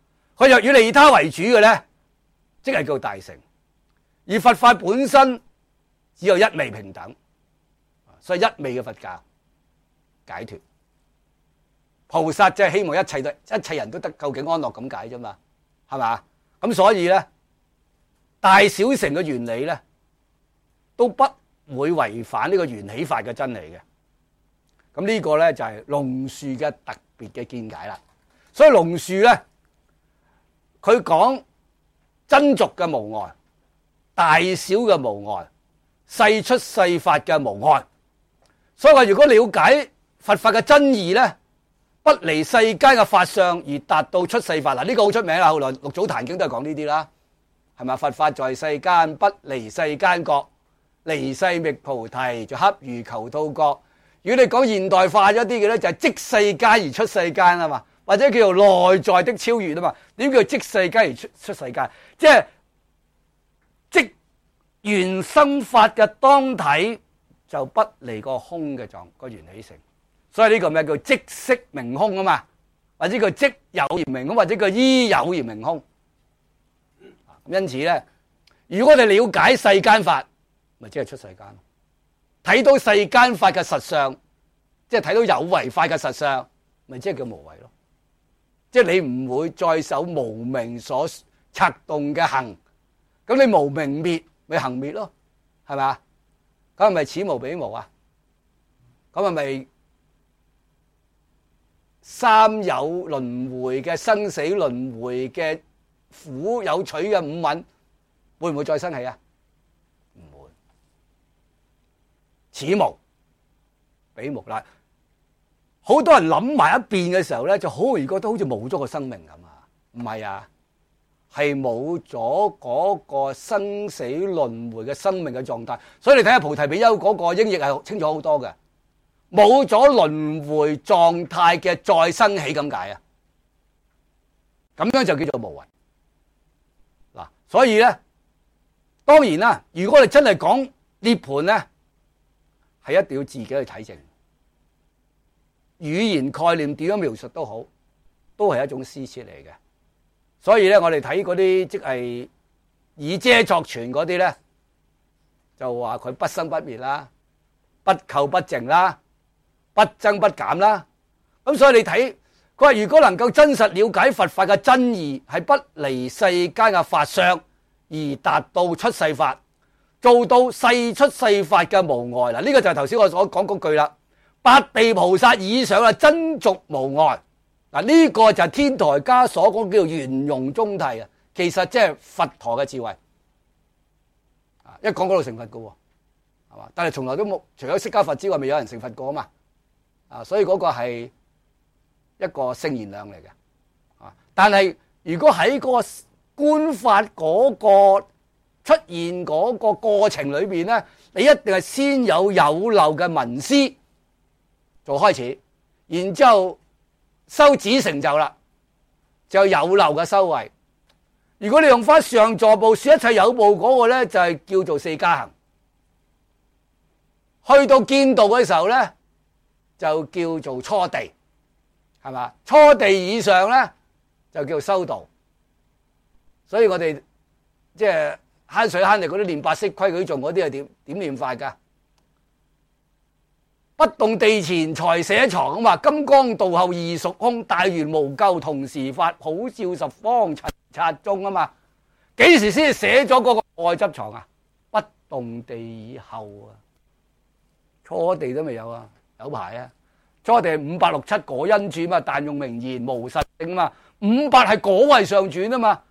佢若以利他為主嘅咧，即係叫大乘。而佛法本身只有一味平等，所以一味嘅佛教解脫。菩薩即係希望一切人都得究竟安樂咁解啫嘛，係嘛？咁所以咧，大小乘嘅原理咧，都不會違反呢個緣起法嘅真理嘅。咁呢個咧就係龍樹嘅特別嘅見解啦。所以龍樹咧，佢講真俗嘅無礙，大小嘅無礙，世出世法嘅無礙。所以話如果了解佛法嘅真義咧，不離世間嘅法相而達到出世法。嗱，呢個好出名啦。後來六祖壇經都係講呢啲啦，係咪？佛法在世間，不離世間覺，離世覓菩提，就恰如求道覺。如果你講現代化咗啲嘅咧，就係即世間而出世間啊嘛，或者叫做內在的超越啊嘛。點叫即世間而出世間？即係即原生法嘅當體就不離個空嘅個緣起性。所以呢個咩叫即色明空啊嘛，或者叫即有而明空，或者叫依有而明空。因此咧，如果我哋了解世間法，咪即係出世間，睇到世間法嘅實相，即係睇到有為法嘅實相，咪即係叫無為咯。即係你唔會再受無明所策動嘅行，咁你無明滅咪行滅咯，係咪？咁係咪此無彼無啊？咁係咪三有輪迴嘅生死輪迴嘅苦有取嘅五蘊會唔會再生起啊？唔會，此無彼無啦。好多人諗埋一邊嘅時候咧，就好容易覺得好似冇咗個生命咁啊！唔係啊，係冇咗嗰個生死輪迴嘅生命嘅狀態。所以你睇下菩提比丘嗰個英譯係清楚好多嘅。冇咗輪迴狀態嘅再生起咁解啊，咁樣就叫做無為嗱。所以咧，當然啦，如果我哋真係講涅槃咧，係一定要自己去體證，語言概念點樣描述都好，都係一種施設嚟嘅。所以咧，我哋睇嗰啲即係以遮作傳嗰啲咧，就話佢不生不滅啦，不垢不淨啦，不增不減啦。咁所以你睇佢話，如果能夠真實了解佛法嘅真義，係不離世間嘅法相而達到出世法，做到世出世法嘅無礙。嗱，呢個就係頭先我所講嗰句啦。八地菩薩以上啊，真俗無礙。嗱，呢個就係天台家所講叫做圓融中諦啊。其實即係佛陀嘅智慧啊，一講嗰度成佛噶喎，係嘛？但係從來都冇，除咗釋迦佛之外，未有人成佛過啊嘛。啊，所以嗰個係一個聖言量嚟嘅。啊，但係如果喺嗰個觀法嗰個出現嗰個過程裏邊咧，你一定係先有漏嘅聞思做開始，然之後修止成就啦，就有漏嘅修慧。如果你用翻上座部說一切有部嗰個咧，就係叫做四加行。去到見道嘅時候咧，就叫做初地，係嘛？初地以上咧就叫修道。所以我哋即係慳水慳力嗰啲練八識規矩頌嗰啲係點練法噶？不動地前才捨藏啊嘛，金剛道後異熟空，大圓無垢同時發，普照十方塵剎中啊嘛。幾時先捨咗嗰個愛執藏啊？不動地以後啊，初地都未有啊，有排啊。初地係567果因轉嘛，但用名言無實性啊嘛。500係果位上轉啊嘛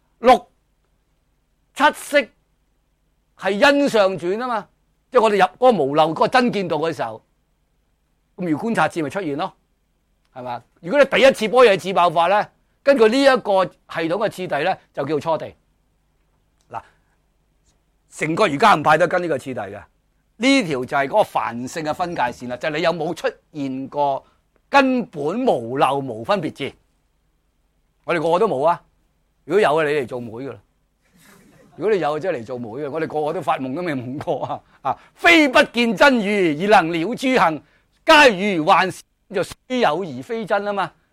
，6、7識係因上轉啊嘛。即係我哋入嗰個無漏嗰個真見道嘅時候，咁如觀察智咪出現咯，係嘛？如果你第一次般若智爆發咧，根據呢一個系統嘅次第咧，就叫初地。嗱，成個瑜伽行派都跟呢個次第嘅。呢條就係嗰個凡聖嘅分界線啦，就係你有冇出現過根本無漏無分別智？我哋個個都冇啊！如果有嘅，你嚟做妹噶啦。如果你有，即係嚟做妹嘅。我哋個個都發夢都未夢過啊！啊，非不見真如而能了諸行，皆如幻，就雖有而非真啊嘛。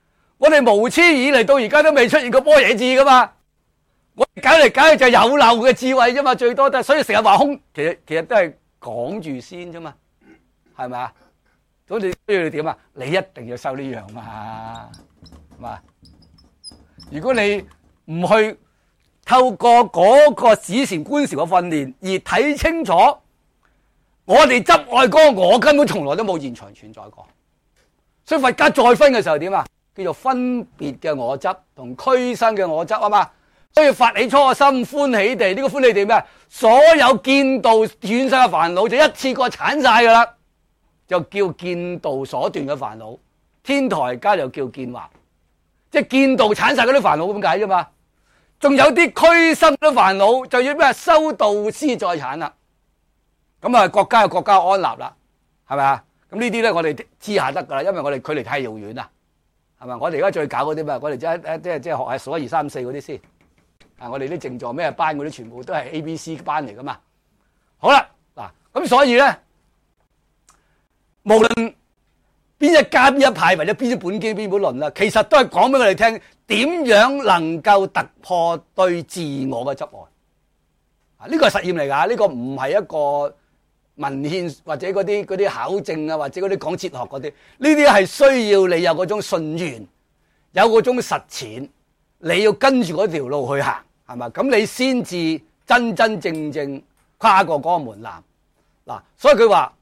我哋無始以嚟到而家都未出現過般若智噶嘛，我哋搞嚟搞去就有漏嘅智慧啫嘛，最多都係，所以成日話空，其實都係講住先啫嘛，係咪啊？咁你需要點啊？你一定要修呢樣嘛，係嘛？如果你唔去透過嗰個止禪觀禪嘅訓練而睇清楚，我哋執愛嗰個我根本從來都冇現場存在過。所以佛家再分嘅時候點啊？叫做分別嘅我執同俱生嘅我執啊嘛。所以發起初心歡喜地，呢個歡喜地咩？所有見道斷晒嘅煩惱就一次過鏟晒噶啦，就叫見道所斷嘅煩惱。天台家就叫見惑，即係見道鏟晒嗰啲煩惱咁解啫嘛。仲有啲俱生嗰啲煩惱就要咩？修道師再鏟啦。咁啊，國家有國家安立啦，係咪啊？咁呢啲咧，我哋知下得噶啦，因為我哋距離太遙遠啦，係咪？我哋而家再搞嗰啲咩？我哋即係學下數1、2、3、4嗰啲先。啊，我哋啲靜坐咩班嗰啲，全部都係 ABC 班嚟噶嘛。好啦，嗱，咁所以咧，無論邊一家邊一派或者邊一本經邊本論啦，其實都係講俾我哋聽，點樣能夠突破對自我嘅執愛。啊，呢個係實驗嚟噶，呢個唔係一個文獻或者嗰啲考證啊，或者嗰啲講哲學嗰啲，呢啲係需要你有嗰種信願，有嗰種實踐，你要跟住嗰條路去行，係嘛？咁你先至真真正正跨過嗰個門檻。嗱，所以佢話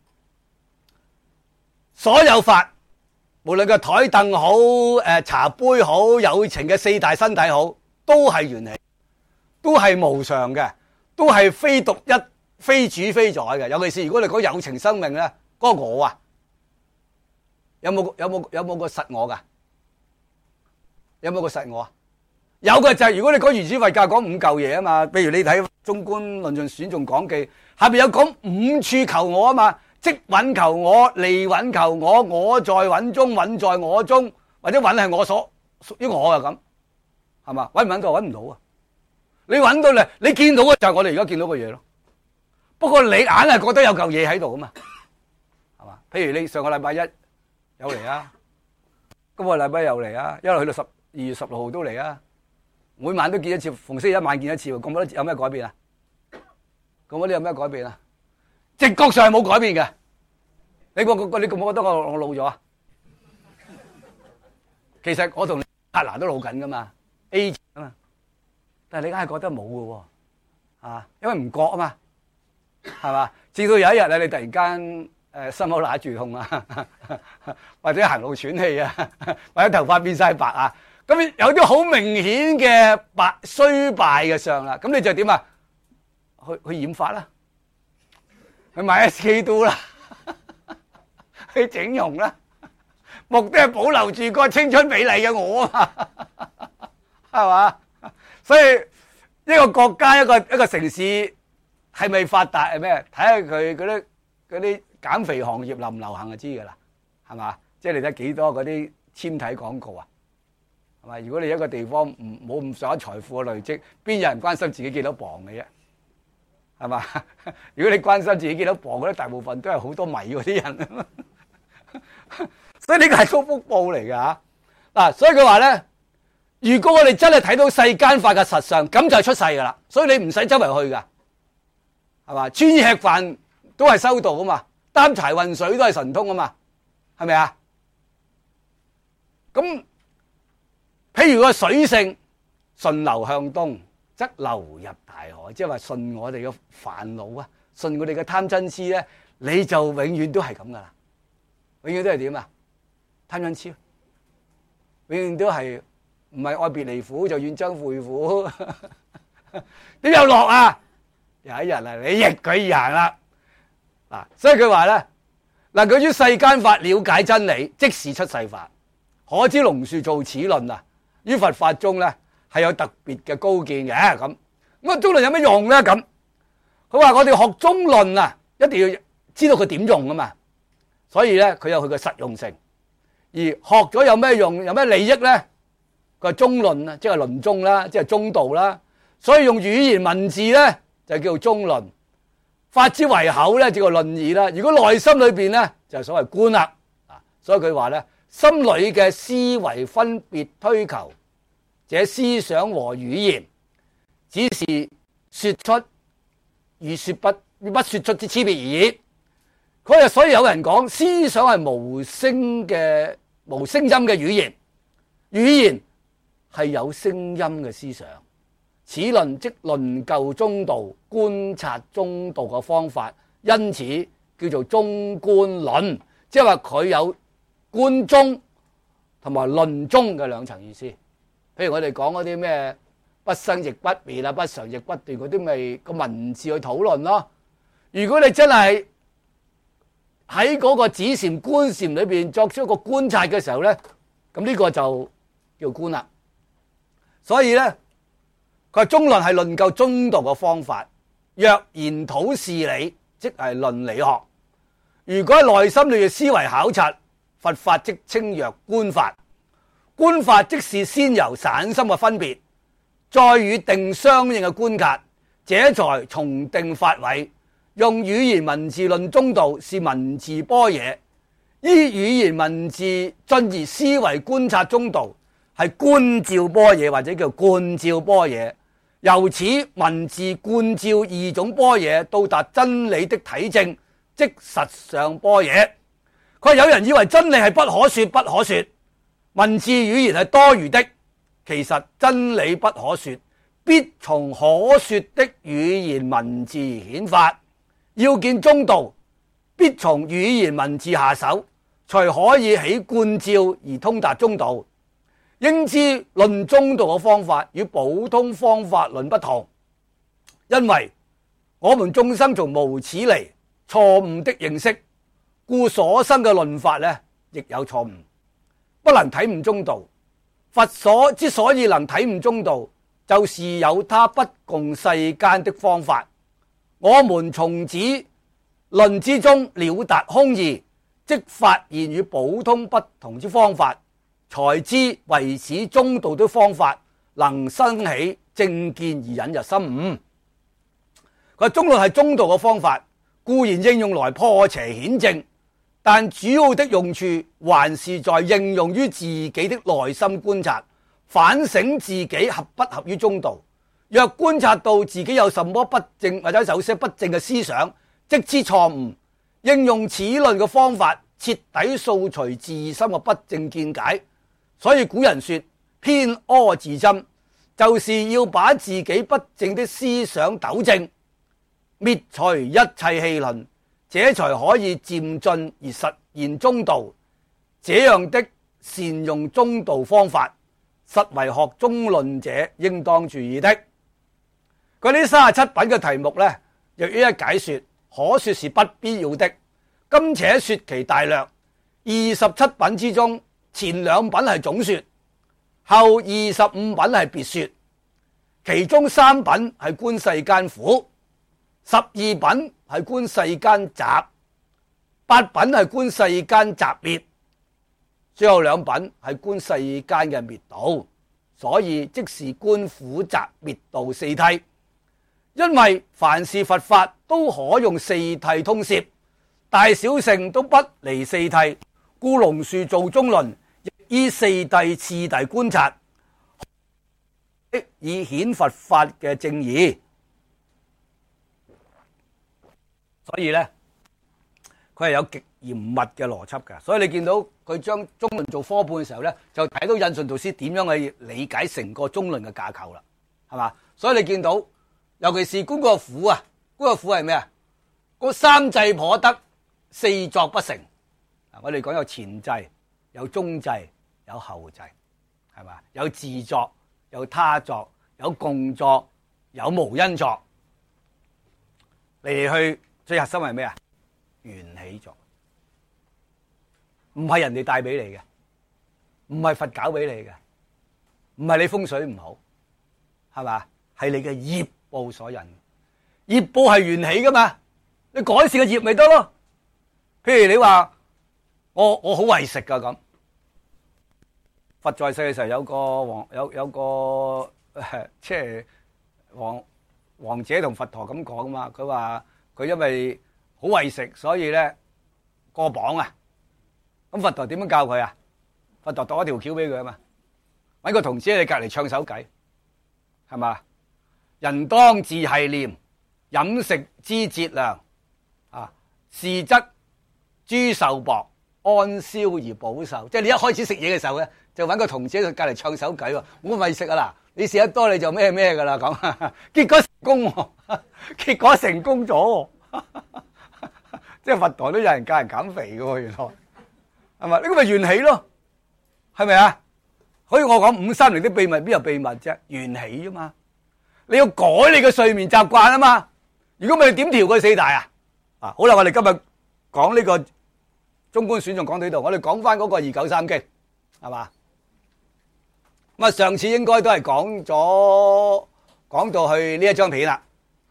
所有法，無論個台凳好，茶杯好，有情嘅四大身體好，都係緣起，都係無常嘅，都係非獨一、非主非宰嘅。尤其是如果你講有情生命咧，嗰個我啊，有冇個實我噶？有冇個實我啊？有嘅就係如果你講原始佛教講五嚿嘢啊嘛，譬如你睇《中觀論盡選頌講記》，下邊有講五處求我啊嘛，即蘊求我、離蘊求我、我在蘊中、蘊在我中，或者蘊係我所屬於我啊咁，係嘛？揾唔揾到？揾唔到啊！你揾到咧，你見到嘅就係我哋而家見到嘅嘢咯。不過你硬係覺得有嚿嘢喺度啊嘛，係嘛？譬如你上個禮拜一有嚟啊，今個禮拜又嚟啊，一路去到12月16號都嚟啊。每晚都見一次，逢星期一晚見一次，咁多有咩改變啊？咁嗰啲有咩改變啊？直覺上係冇改變嘅。你覺唔覺得我老咗啊？其實我同你阿蘭都老緊噶嘛 ，A 啊嘛，但係你硬係覺得冇嘅喎，啊，因為唔覺啊嘛，係嘛？直到有一日咧，你突然間心口揦住痛啊，或者行路喘氣啊，或者頭髮變晒白啊。咁有啲好明顯嘅衰敗嘅相啦，咁你就點啊？去染髮啦，去買 SK-II 啦，去整容啦，目的係保留住個青春美麗嘅我啊嘛，係嘛？所以一個國家一個城市係咪發達係咩？睇下佢嗰啲減肥行業流唔流行就知噶啦，係嘛？即係你睇幾多嗰啲纖體廣告啊？係嘛？如果你一個地方冇咁上下財富嘅累積，邊有人關心自己幾多磅嘅啫？係嘛？如果你關心自己幾多磅，嗰啲大部分都係好多米嗰啲人。所以呢個係福報嚟㗎嚇。嗱，所以佢話咧，如果我哋真係睇到世間法嘅實相，咁就係出世㗎啦。所以你唔使周圍去㗎，係嘛？穿衣吃飯都係修道啊嘛，擔柴運水都係神通啊嘛，係咪啊？咁譬如個水性順流向東，則流入大海，即係話順我哋嘅煩惱啊，順我哋嘅貪嗔痴咧，你就永遠都係咁噶啦，永遠都係點啊？貪嗔痴，永遠都係唔係愛別離苦，就怨憎會苦。點有樂啊？有一日啊，你逆佢而行啦。嗱，所以佢話咧，嗱，佢於世間法了解真理，即是出世法。可知龍樹造此論啊？於佛法中咧係有特別嘅高見嘅咁。咁啊，中論有咩用咧？咁佢話我哋學中論啊，一定要知道佢點用啊嘛。所以咧，佢有佢嘅實用性。而學咗有咩用？有咩利益咧？佢係中論啊，即係論中啦，即係中道啦。所以用語言文字咧就叫做中論，發之為口咧叫做論議啦。如果內心裏邊咧就係所謂觀啦。啊，所以佢話咧， 心裏嘅思維分別推求，這思想和語言只是說出與說不說出之差別而已。佢所以有人講思想係無聲音嘅語言，語言係有聲音嘅思想。此論即論究中道，觀察中道嘅方法，因此叫做中觀論，即係話佢有觀中同埋論中嘅兩層意思。譬如我哋講嗰啲咩不生亦不滅啊，不常亦不斷嗰啲，咪個文字去討論咯。如果你真係喺嗰個止禪觀禪裏邊作出一個觀察嘅時候咧，咁呢個就叫觀啦。所以咧，佢話中論係論究中道嘅方法，若研討事理，即係論理學。如果喺內心裏嘅思維考察，佛法即稱曰觀法。觀法即是先由散心嘅分別，再與定相應嘅觀察，這才從定發位。用語言文字論中道是文字般若，依語言文字進而思維觀察中道係觀照般若，或者叫觀照般若。由此文字觀照二種般若，到達真理的體證，即實相般若。佢話有人以為真理係不可說，不可說，文字語言係多餘的，其實真理不可說，必從可說的語言文字顯發。要見中道，必從語言文字下手，才可以起觀照而通達中道。應知論中道嘅方法與普通方法論不同，因為我們眾生從無始嚟錯誤的認識，故所生嘅論法呢亦有錯誤，不能體悟中道。佛之所以能體悟中道，就是有他不共世間的方法。我們從此論之中了達空義，即發現與普通不同之方法，才知為此中道的方法能生起正見而引入心悟。佢中論係中道嘅方法，固然應用來破邪顯正，但主要的用處還是在應用於自己的內心觀察，反省自己合不合於中道。若觀察到自己有什麼不正，或者有些不正嘅思想，即知錯誤，應用此論嘅方法徹底掃除自心嘅不正見解。所以古人說偏阿自針，就是要把自己不正的思想糾正，滅除一切戲論，這才可以漸進而實現中道。這樣的善用中道方法，實為學中論者應當注意的。佢呢37品嘅題目呢，若一一解說，可說是不必要的。今且說其大略。27品之中，前2品係總說，後25品係別說。其中3品係觀世間苦，12品係觀世間集，8品係觀世間集滅，最後2品係觀世間嘅滅道。所以即是觀苦集滅道4諦。因為凡是佛法都可用4諦通攝，大小乘都不離4諦，故龍樹做中論亦依4諦次第觀察，以顯佛法嘅正義。所以呢，佢係有極嚴密嘅邏輯嘅。所以你見到佢將中論做科本嘅時候呢，就睇到印順導師點樣去理解成個中論嘅架構啦，係嘛？所以你見到。尤其是觀個苦啊，觀個苦係咩啊？嗰3際頗得，4作不成。我哋講有前際、有中際、有後際，係嘛？有自作、有他作、有共作、有無因作。嚟去最核心係咩啊？緣起作，唔係人哋帶俾你嘅，唔係佛搞俾你嘅，唔係你風水唔好，係嘛？係你嘅業報所引，業報係緣起噶嘛？你改善個業咪得咯？譬如你話我好為食噶咁，佛在世嘅時候有個即係王者同佛陀咁講嘛。佢話佢因為好為食，所以咧過磅啊。咁佛陀點樣教佢啊？ 佛陀度一條橋俾佢啊嘛，搵個童子喺你隔籬唱首偈，係嘛？人當自繫念，飲食知節量，啊，是則諸壽薄，安消而保壽。即係你一開始食嘢嘅時候咧，就搵個童子喺佢隔籬唱首偈喎，我咪食啊嗱，你食得多你就咩咩噶啦咁，結果成功喎，結果成功咗喎，即係佛陀都有人教人減肥嘅喎，原來係咪？呢個咪緣起咯，係咪啊？所以我講530啲秘密邊有秘密啫？緣起啫嘛，你要改你嘅睡眠習慣啊嘛。如果唔係點調個四大啊？啊，好啦，我哋今日講呢個中觀選頌講到呢度，我哋講翻嗰個293經，係嘛？咁啊，上次應該都係講到去呢一張片啦，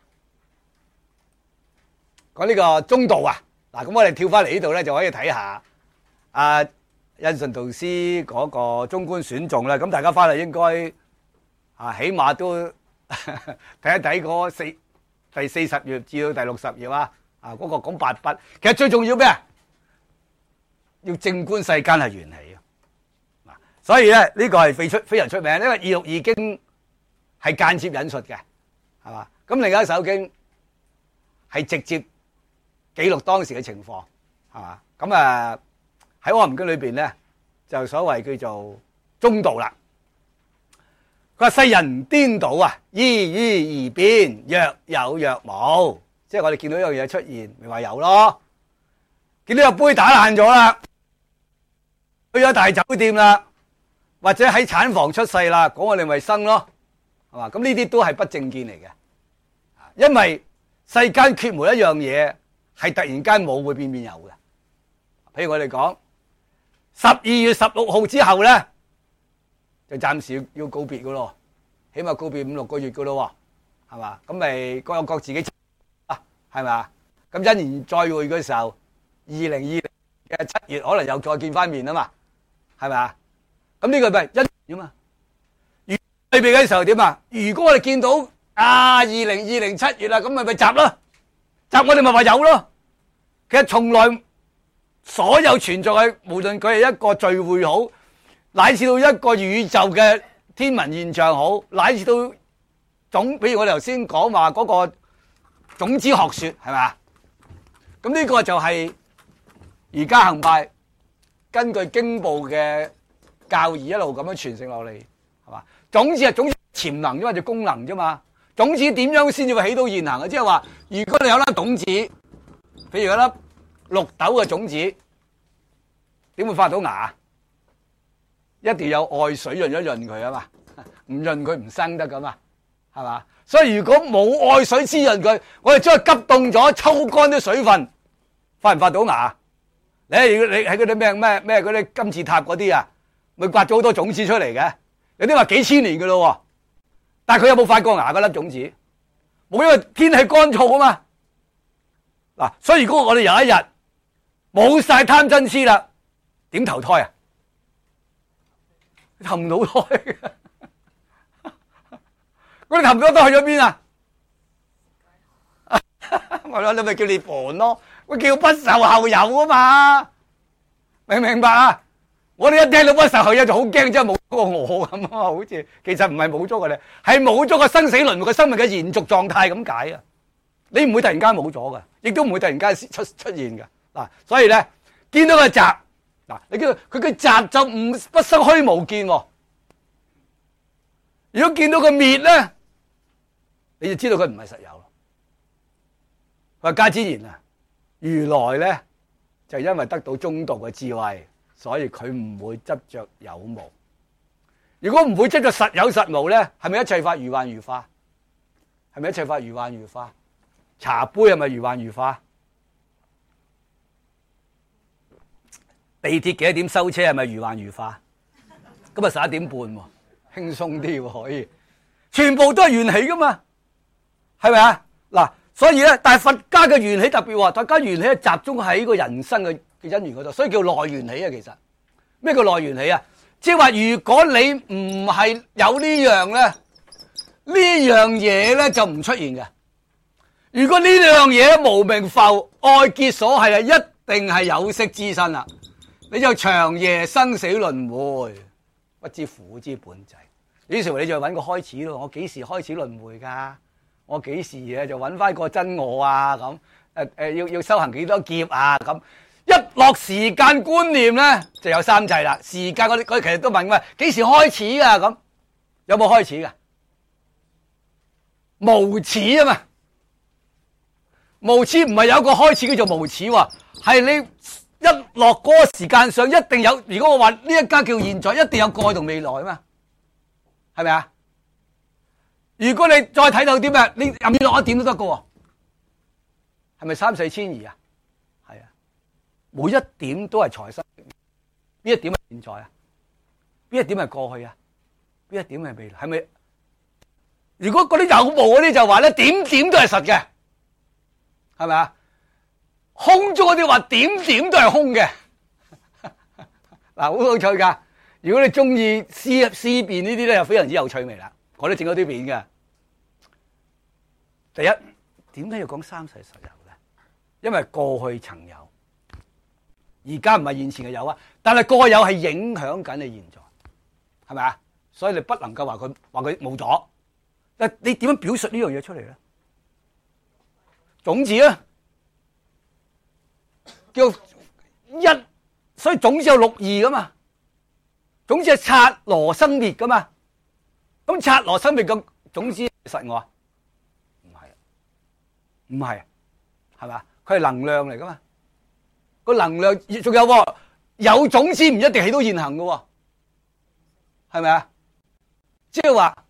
講呢個中道啊。嗱，咁我哋跳翻嚟呢度咧，就可以睇下印順導師嗰個中觀選頌啦。咁大家翻嚟應該起碼都睇一睇嗰第40頁至到第60頁啊。嗰個講八不，其實最重要咩啊？要正觀世間係緣起啊！所以咧呢個係非常出名，因為262經係間接引述嘅，係嘛？咁另一首經係直接記錄當時嘅情況，係嘛？咁喺《阿含經》裏邊咧，就所謂叫做中道啦。佢話世人顛倒啊，依依而變，若有若無。即係我哋見到一樣嘢出現，咪話有咯。見到個杯打爛咗啦，去咗大酒店啦，或者喺產房出世啦，講我哋咪生咯，係嘛？咁呢啲都係不正見嚟嘅，因為世間缺沒一樣嘢係突然間冇會變有嘅。譬如我哋講12月16號之後咧，就暫時要告別噶咯，起碼告別5-6個月噶咯，係嘛？咁咪各有各自己。係咪？咁因緣再會嘅時候，2020嘅7月可能又再見翻面啊嘛，係咪啊？咁呢個咪因緣啊嘛。對比嘅時候點啊？如果我哋見到2020 7月啦，咁咪集咯，集我哋咪話有咯。其實從來所有存在嘅，無論佢係一個聚會好，乃至到一個宇宙嘅天文現象好，乃至到比如我哋頭先講話嗰個種子學說係咪？咁呢個就係瑜伽行派根據經部嘅教義一路咁樣傳承落嚟，係嘛？種子係種子潛能啫嘛，就功能啫嘛。種子點樣先至會起到現行嘅？即係話，如果你有粒種子，譬如有粒綠豆嘅種子，點會發到芽？一定要有愛水潤一潤佢啊嘛，唔潤佢唔生得噶嘛，係嘛？所以如果冇愛水滋潤佢，我哋將佢急凍咗，抽乾啲水分，發唔發到芽？你喺嗰啲咩嗰啲金字塔嗰啲啊，咪刮咗好多種子出嚟嘅？有啲話幾千年嘅咯，但係佢有冇發過芽嗰粒種子？冇，因為天氣乾燥啊嘛。嗱，所以如果我哋有一日冇晒貪嗔癡啦，點投胎啊？投唔到胎嘅。嗰啲頭哥都去咗邊啊？你咪叫涅槃咯，我叫不受後有啊嘛，明唔明白啊？我哋一聽到不受後有就好驚，真係冇咗個我咁啊！好似其實唔係冇咗個你，係冇咗個生死輪迴嘅生命嘅延續狀態咁解啊！你唔會突然間冇咗嘅，亦都唔會突然間出現嘅嗱。所以咧，見到個集嗱，你見到佢嘅集就不生虛無見。如果見到個滅咧，你就知道佢唔係實有咯。話迦旃延啊，如來咧就因為得到中道嘅智慧，所以佢唔會執着有無。如果唔會執着實有實無咧，係咪一切法如幻如化？係咪一切法如幻如化？茶杯係咪如幻如化？地鐵幾多點收車係咪如幻如化？今日11點半喎，輕鬆啲喎可以，全部都係緣起噶嘛。係咪啊？嗱，所以咧，但係佛家嘅緣起特別話，佛家緣起係集中喺個人生嘅因緣嗰度，所以叫內緣起啊。其實咩叫內緣起啊？即係話，如果你唔係有呢樣咧，呢樣嘢咧就唔出現嘅。如果呢樣嘢無明浮愛結所係啊，一定係有識之身啦。 你就長夜生死輪迴，不知苦之本際。於是乎你就揾個開始咯。我幾時開始輪迴㗎？我幾時就揾翻個真我啊？咁要修行幾多劫啊？咁一落時間觀念咧，就有三際啦。時間我哋其實都問㗎，幾時開始㗎？咁有冇開始㗎？無始啊嘛，無始唔係有一個開始叫做無始喎，係你一落嗰個時間上一定有。如果我話呢一家叫現在，一定有過去同未來啊嘛，係咪啊？如果你再睇到啲咩，你任意落一點都得噶喎，係咪三世遷移啊？係啊，每一點都係財生，邊一點係現在啊？邊一點係過去啊？邊一點係未來？係咪？如果嗰啲有無嗰啲就話咧，點點都係實嘅，係咪啊？空中嗰啲話點點都係空嘅，嗱，好有趣噶。如果你中意思辨呢啲咧，就非常之有趣味啦。我都整咗啲片嘅。第一，點解要講三世實有咧？因為過去曾有，而家唔係現前嘅有啊。但係過去有係影響緊你現在，係咪啊？所以你不能夠話佢冇咗。但你點樣表述呢樣嘢出嚟咧？種子啊，叫一，所以種子有六義噶嘛。種子係剎那生滅噶嘛。咁剎那生滅嘅種子實我啊？唔係，係嘛？佢係能量嚟噶嘛？個能量仲有喎，有種子唔一定起到現行噶喎，係咪啊？即係話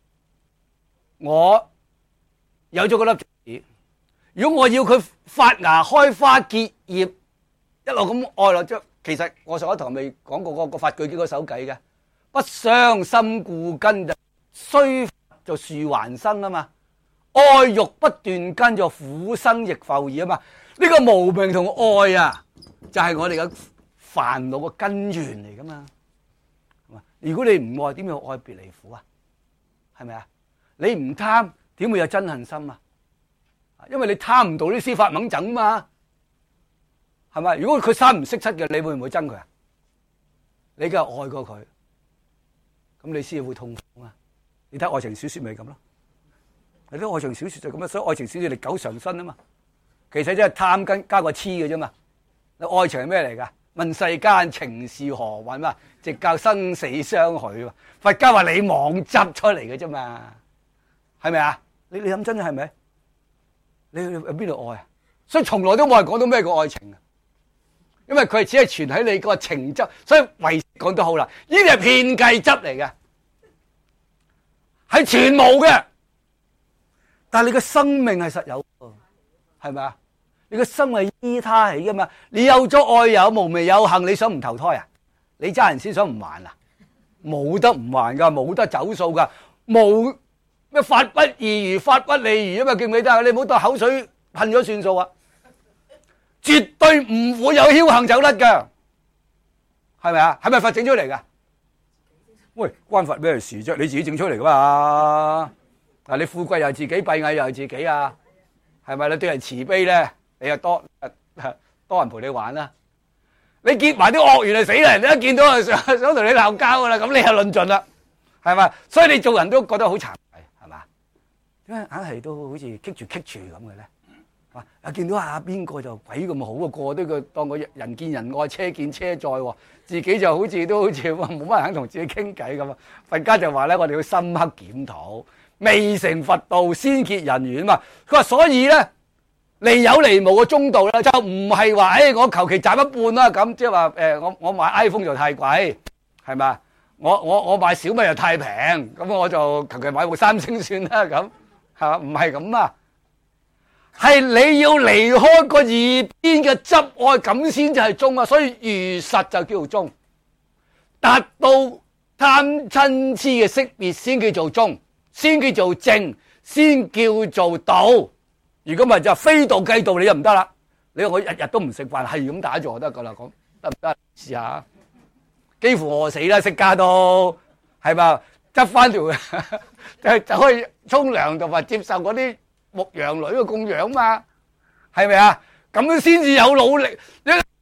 我有咗嗰粒種子，如果我要佢發芽、開花、結葉，一路咁愛落，其實我上一堂未講過個法句經嗰首偈嘅，不傷心故根就雖就樹還生啊嘛。愛欲不斷根就苦生亦復矣啊嘛。呢個無明同愛啊，就係我哋嘅煩惱嘅根源嚟噶嘛。如果你唔愛，點會愛別離苦啊？係咪啊？你唔貪，點會有憎恨心啊？因為你貪唔到啲司法猛整嘛，係咪？如果佢三唔識七嘅，你會唔會憎佢啊？你梗係愛過佢，咁你先會痛苦啊！你睇愛情小說咪咁咯。你啲愛情小說就咁樣，所以愛情小說歷久常新啊嘛。其實真係貪跟加個痴嘅啫嘛。你愛情係咩嚟噶？問世間情是何物嘛？直教生死相許。佛家話你妄執出嚟嘅啫嘛，係咪啊？你諗真係咪？你去邊度愛啊？所以從來都冇人講到咩叫愛情啊。因為佢只係存喺你個情執，所以唯講得好啦。呢啲係遍計執嚟嘅，係全無嘅。但係你個生命係實有，係咪啊？你個生命依他起噶嘛？你有咗愛有無未有幸，你想唔投胎啊？你揸人先想唔還啊？冇得唔還噶，冇得走數噶，冇咩法不異如法不離如啊嘛？記唔記得啊？你唔好當口水噴咗算數啊！絕對唔會有僥倖走甩噶，係咪啊？係咪佛整出嚟噶？喂，關佛咩事啫？你自己整出嚟噶嘛？嗱，你富貴又係自己，閉翳又係自己啊？係咪？你對人慈悲咧，你又多人陪你玩啦。你結埋啲惡緣就死啦！人哋一見到就想同你鬧交噶啦，咁你又論盡啦，係咪？所以你做人都覺得好慚愧，係嘛？點解硬係都好似棘住咁嘅咧？啊！見到邊個就鬼咁好啊，個個都當個人見人愛，車見車載，自己就好似冇乜人肯同自己傾偈咁啊！佛家就話咧，我哋要深刻檢討，未成佛道先結人緣嘛。佢話所以咧，離有離無嘅中道咧，就唔係話我求其賺一半啦咁，即係話我買 iPhone 就太貴，係咪？我買小米又太平，咁我就求其買部三星算啦咁，係嘛？唔係咁啊！係你要離開個二邊嘅執愛，咁先至係中啊！所以如實就叫做中，達到貪嗔痴嘅識別先叫做中，先叫做正，先叫做道。如果唔係就非道計道，你就唔得啦。你話我日日都唔食飯，係咁打坐就得噶啦，講得唔得？試下，幾乎餓死啦，釋迦都係嘛？執翻條就可以沖涼同埋接受嗰啲牧羊女嘅供養嘛，係咪啊？咁樣先至有努力。你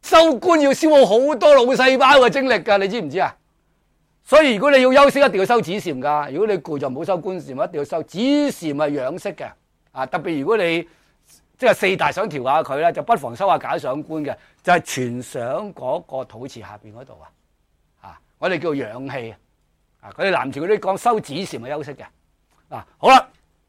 收官要消耗好多腦細胞嘅精力㗎，你知唔知啊？所以如果你要休息，一定要收止禪㗎。如果你攰就唔好收觀禪，一定要收止禪係養息嘅。啊，特別如果你即係四大想調下佢咧，就不妨收下假想觀嘅，就係全想嗰個肚臍下邊嗰度啊。啊，我哋叫養氣啊。佢哋南傳嗰啲講收止禪係休息嘅。嗱，好啦，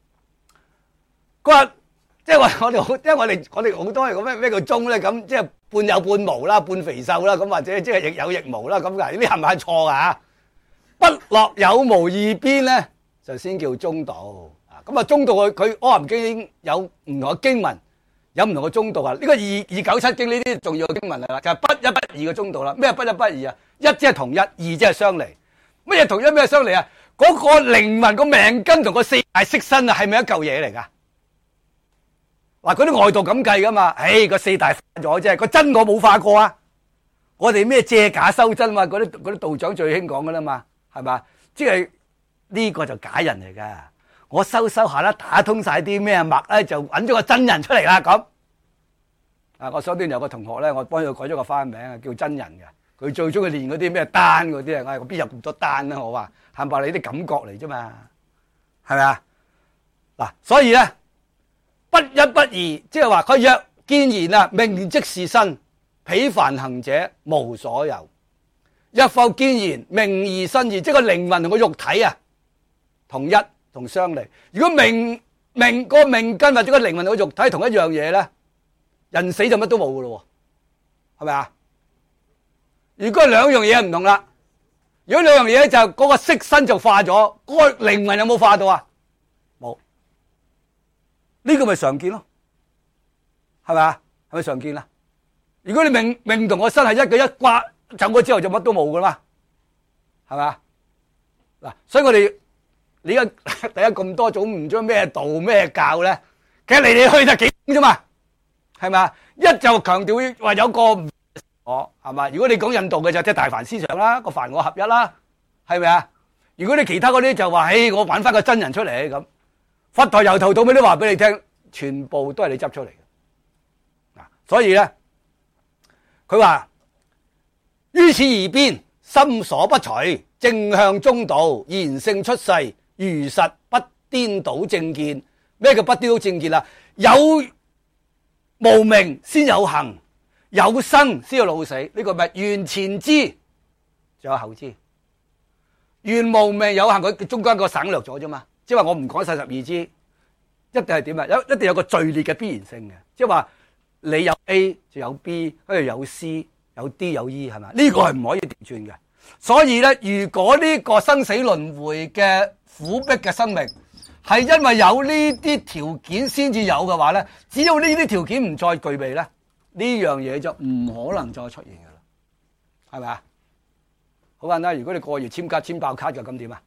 嗰日即係我哋好，因為我哋好多係咁咩叫中咧？咁即係半有半無啦，半肥瘦啦，咁或者即係亦有亦無啦，咁㗎。呢啲係咪錯㗎？不落有無二邊咧，就先叫中道。咁啊，中道佢《阿含經》有唔同嘅經文，有唔同嘅中道啊。呢個297經呢啲重要嘅經文嚟啦，就係不一不二嘅中道啦。咩不一不二啊？一即係同一，二即係相離。乜嘢同一咩相離啊？嗰個靈魂個命根同個四大色身啊，係咪一嚿嘢嚟噶？嗱，嗰啲外道咁計噶嘛？個四大化咗啫，個真我冇化過啊！我哋咩借假修真嘛？嗰啲道長最興講噶啦嘛，係嘛？即係呢個就假人嚟噶。我修下啦，打通晒啲咩脈咧，就揾咗個真人出嚟啦咁。啊，我手邊有個同學咧，我幫佢改咗個花名啊，叫真人嘅。佢最中意練嗰啲咩丹嗰啲啊，我邊有咁多丹啊？我話冚唪唥你啲感覺嚟啫嘛，係咪啊？嗱，所以咧不一不二，即係話佢若見然啊，命即是身，彼凡行者無所有。若復見然，命異身異，即係個靈魂同個肉體啊同一。同相離。如果個命根或者個靈魂同個肉體同一樣嘢咧，人死就乜都冇噶咯，係咪啊？如果兩樣嘢唔同啦，如果兩樣嘢就嗰個色身就化咗，嗰個靈魂有冇化到啊？冇。呢個咪常見咯，係咪啊？係咪常見啦？如果你命同個身係一刮走咗之後就乜都冇噶啦嘛，係咪啊？嗱，所以我哋。你而家第一咁多種唔知咩道咩教咧，其實嚟嚟去就幾種啫嘛，係咪啊？一就強調話有個我係嘛？如果你講印度嘅就即係大梵思想啦，個梵我合一啦，係咪啊？如果你其他嗰啲就話，我揾翻個真人出嚟咁，佛陀由頭到尾都話俾你聽，全部都係你執出嚟嘅。嗱，所以咧，佢話於此二邊，心所不隨，正向中道，言性出世。如實不顛倒正見。咩叫不顛倒正見啊？有無明先有行，有生先有老死。呢個咪緣前知，仲有後知。緣無明有行，佢中間個省略咗啫嘛。即係話我唔講晒12支，一定係點啊？一定有個序列嘅必然性嘅。即係話你有 A 就有 B， 跟住有 C， 有 D 有 E 係咪？呢個係唔可以調轉嘅。所以咧，如果呢個生死輪迴嘅苦逼嘅生命係因為有呢啲條件先至有嘅話咧，只要呢啲條件唔再具備咧，呢樣嘢就唔可能再出現噶啦，係咪啊？好簡單，如果你個月簽卡簽爆卡嘅，咁點啊？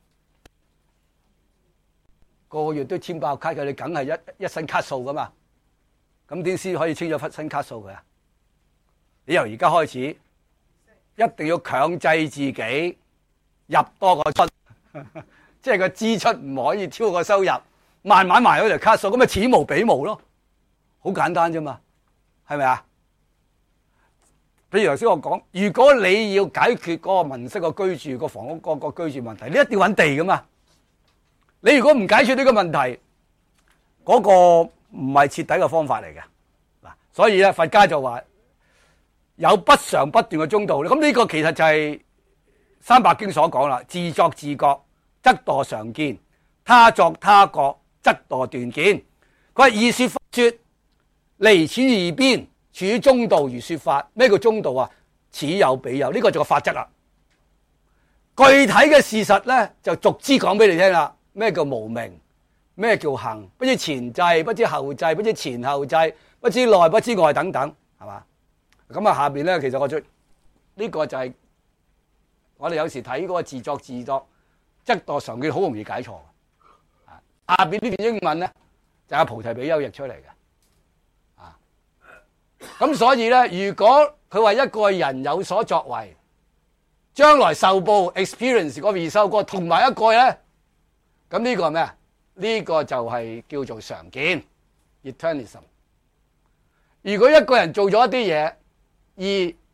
個月都簽爆卡嘅，你梗係一身卡數噶嘛？咁點先可以清咗忽身卡數嘅？你由而家開始，一定要強制自己入多個出。即係個支出唔可以超過收入，慢慢埋嗰條卡數，咁咪此無彼無咯，好簡單啫嘛，係咪啊？譬如頭先我講，如果你要解決嗰個民生個居住個房屋個居住問題，你一定要揾地噶嘛。你如果唔解決呢個問題，嗰個唔係徹底嘅方法嚟嘅。嗱，所以咧佛家就話有不常不斷嘅中道。咁呢個其實就係三百經所講啦，自作自覺則墮常見，他作他覺則墮斷見。佢話義說法說，離此二邊，處於中道如說法。咩叫中道啊？此有彼有，呢個就個法則啦。具體嘅事實咧，就逐支講俾你聽啦。咩叫無明？咩叫行？不知前際，不知後際，不知前後際，不知內不知外等等，係嘛？咁啊，下邊咧，其實我最呢個就係我哋有時睇嗰個自作自作。則墮常見好容易解錯，下邊呢段英文咧就係菩提比丘譯出嚟嘅，咁所以咧，如果佢話一個人有所作為，將來受報 experience 個回收個同埋一個咧，咁呢個係咩啊？呢個就係叫做常見 eternalism。如果一個人做咗一啲嘢，而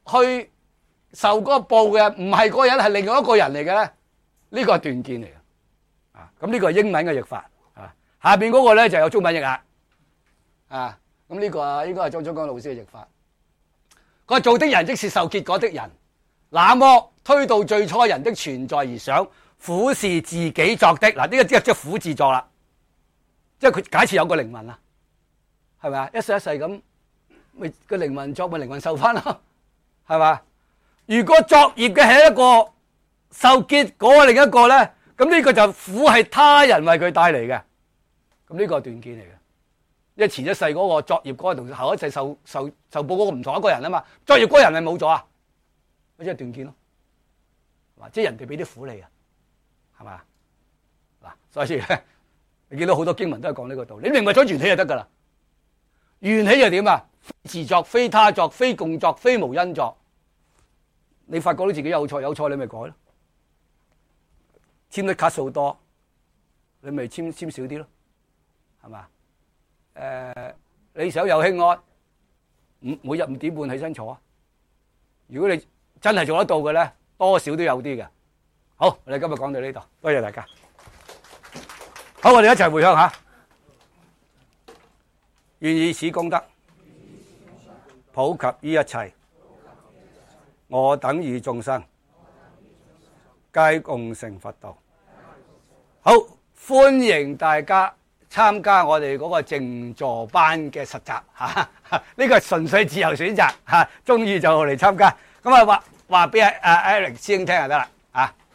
去受嗰個報嘅唔係嗰個人，係另外一個人嚟嘅咧，呢個係斷見嚟嘅。啊，咁呢個係英文嘅譯法。啊，下邊嗰個咧就有中文譯啦。啊，咁呢個啊應該係張忠剛老師嘅譯法。佢話做的人即是受結果的人，那麼推到最初人的存在而想，苦是自己作的。嗱，呢個即係苦自作啦。即係佢假設有個靈魂啦，係咪啊？一世一世咁，咪個靈魂作咪靈魂受翻咯，係嘛？如果作業嘅係一個受結果嘅另一個咧，咁呢個就苦係他人為佢帶嚟嘅，咁呢個係斷見嚟嘅。因為前一世嗰個作業嗰個同後一世受報嗰個唔同一個人啊嘛，作業嗰個人係冇咗啊，咪即係斷見咯，係嘛？即係人哋俾啲苦你啊，係嘛？嗱，所以咧，你見到好多經文都係講呢個道理，你明白咗緣起就得噶啦。緣起就點啊？非自作，非他作，非共作，非無因作。你發覺到自己有錯你咪改咯。簽得卡數多，你咪簽少啲咯，係嘛？你想有輕安，每日5點半起身坐啊！如果你真係做得到嘅咧，多少都有啲嘅。好，我哋今日講到呢度，多謝大家。好，我哋一齊回向下，願以此功德普及於一切，我等與眾生皆共成佛道。好，歡迎大家參加我哋嗰個靜坐班嘅實習嚇，呢個係純粹自由選擇嚇，中意就嚟參加。咁啊話俾阿 Eric 師兄聽就得啦嚇。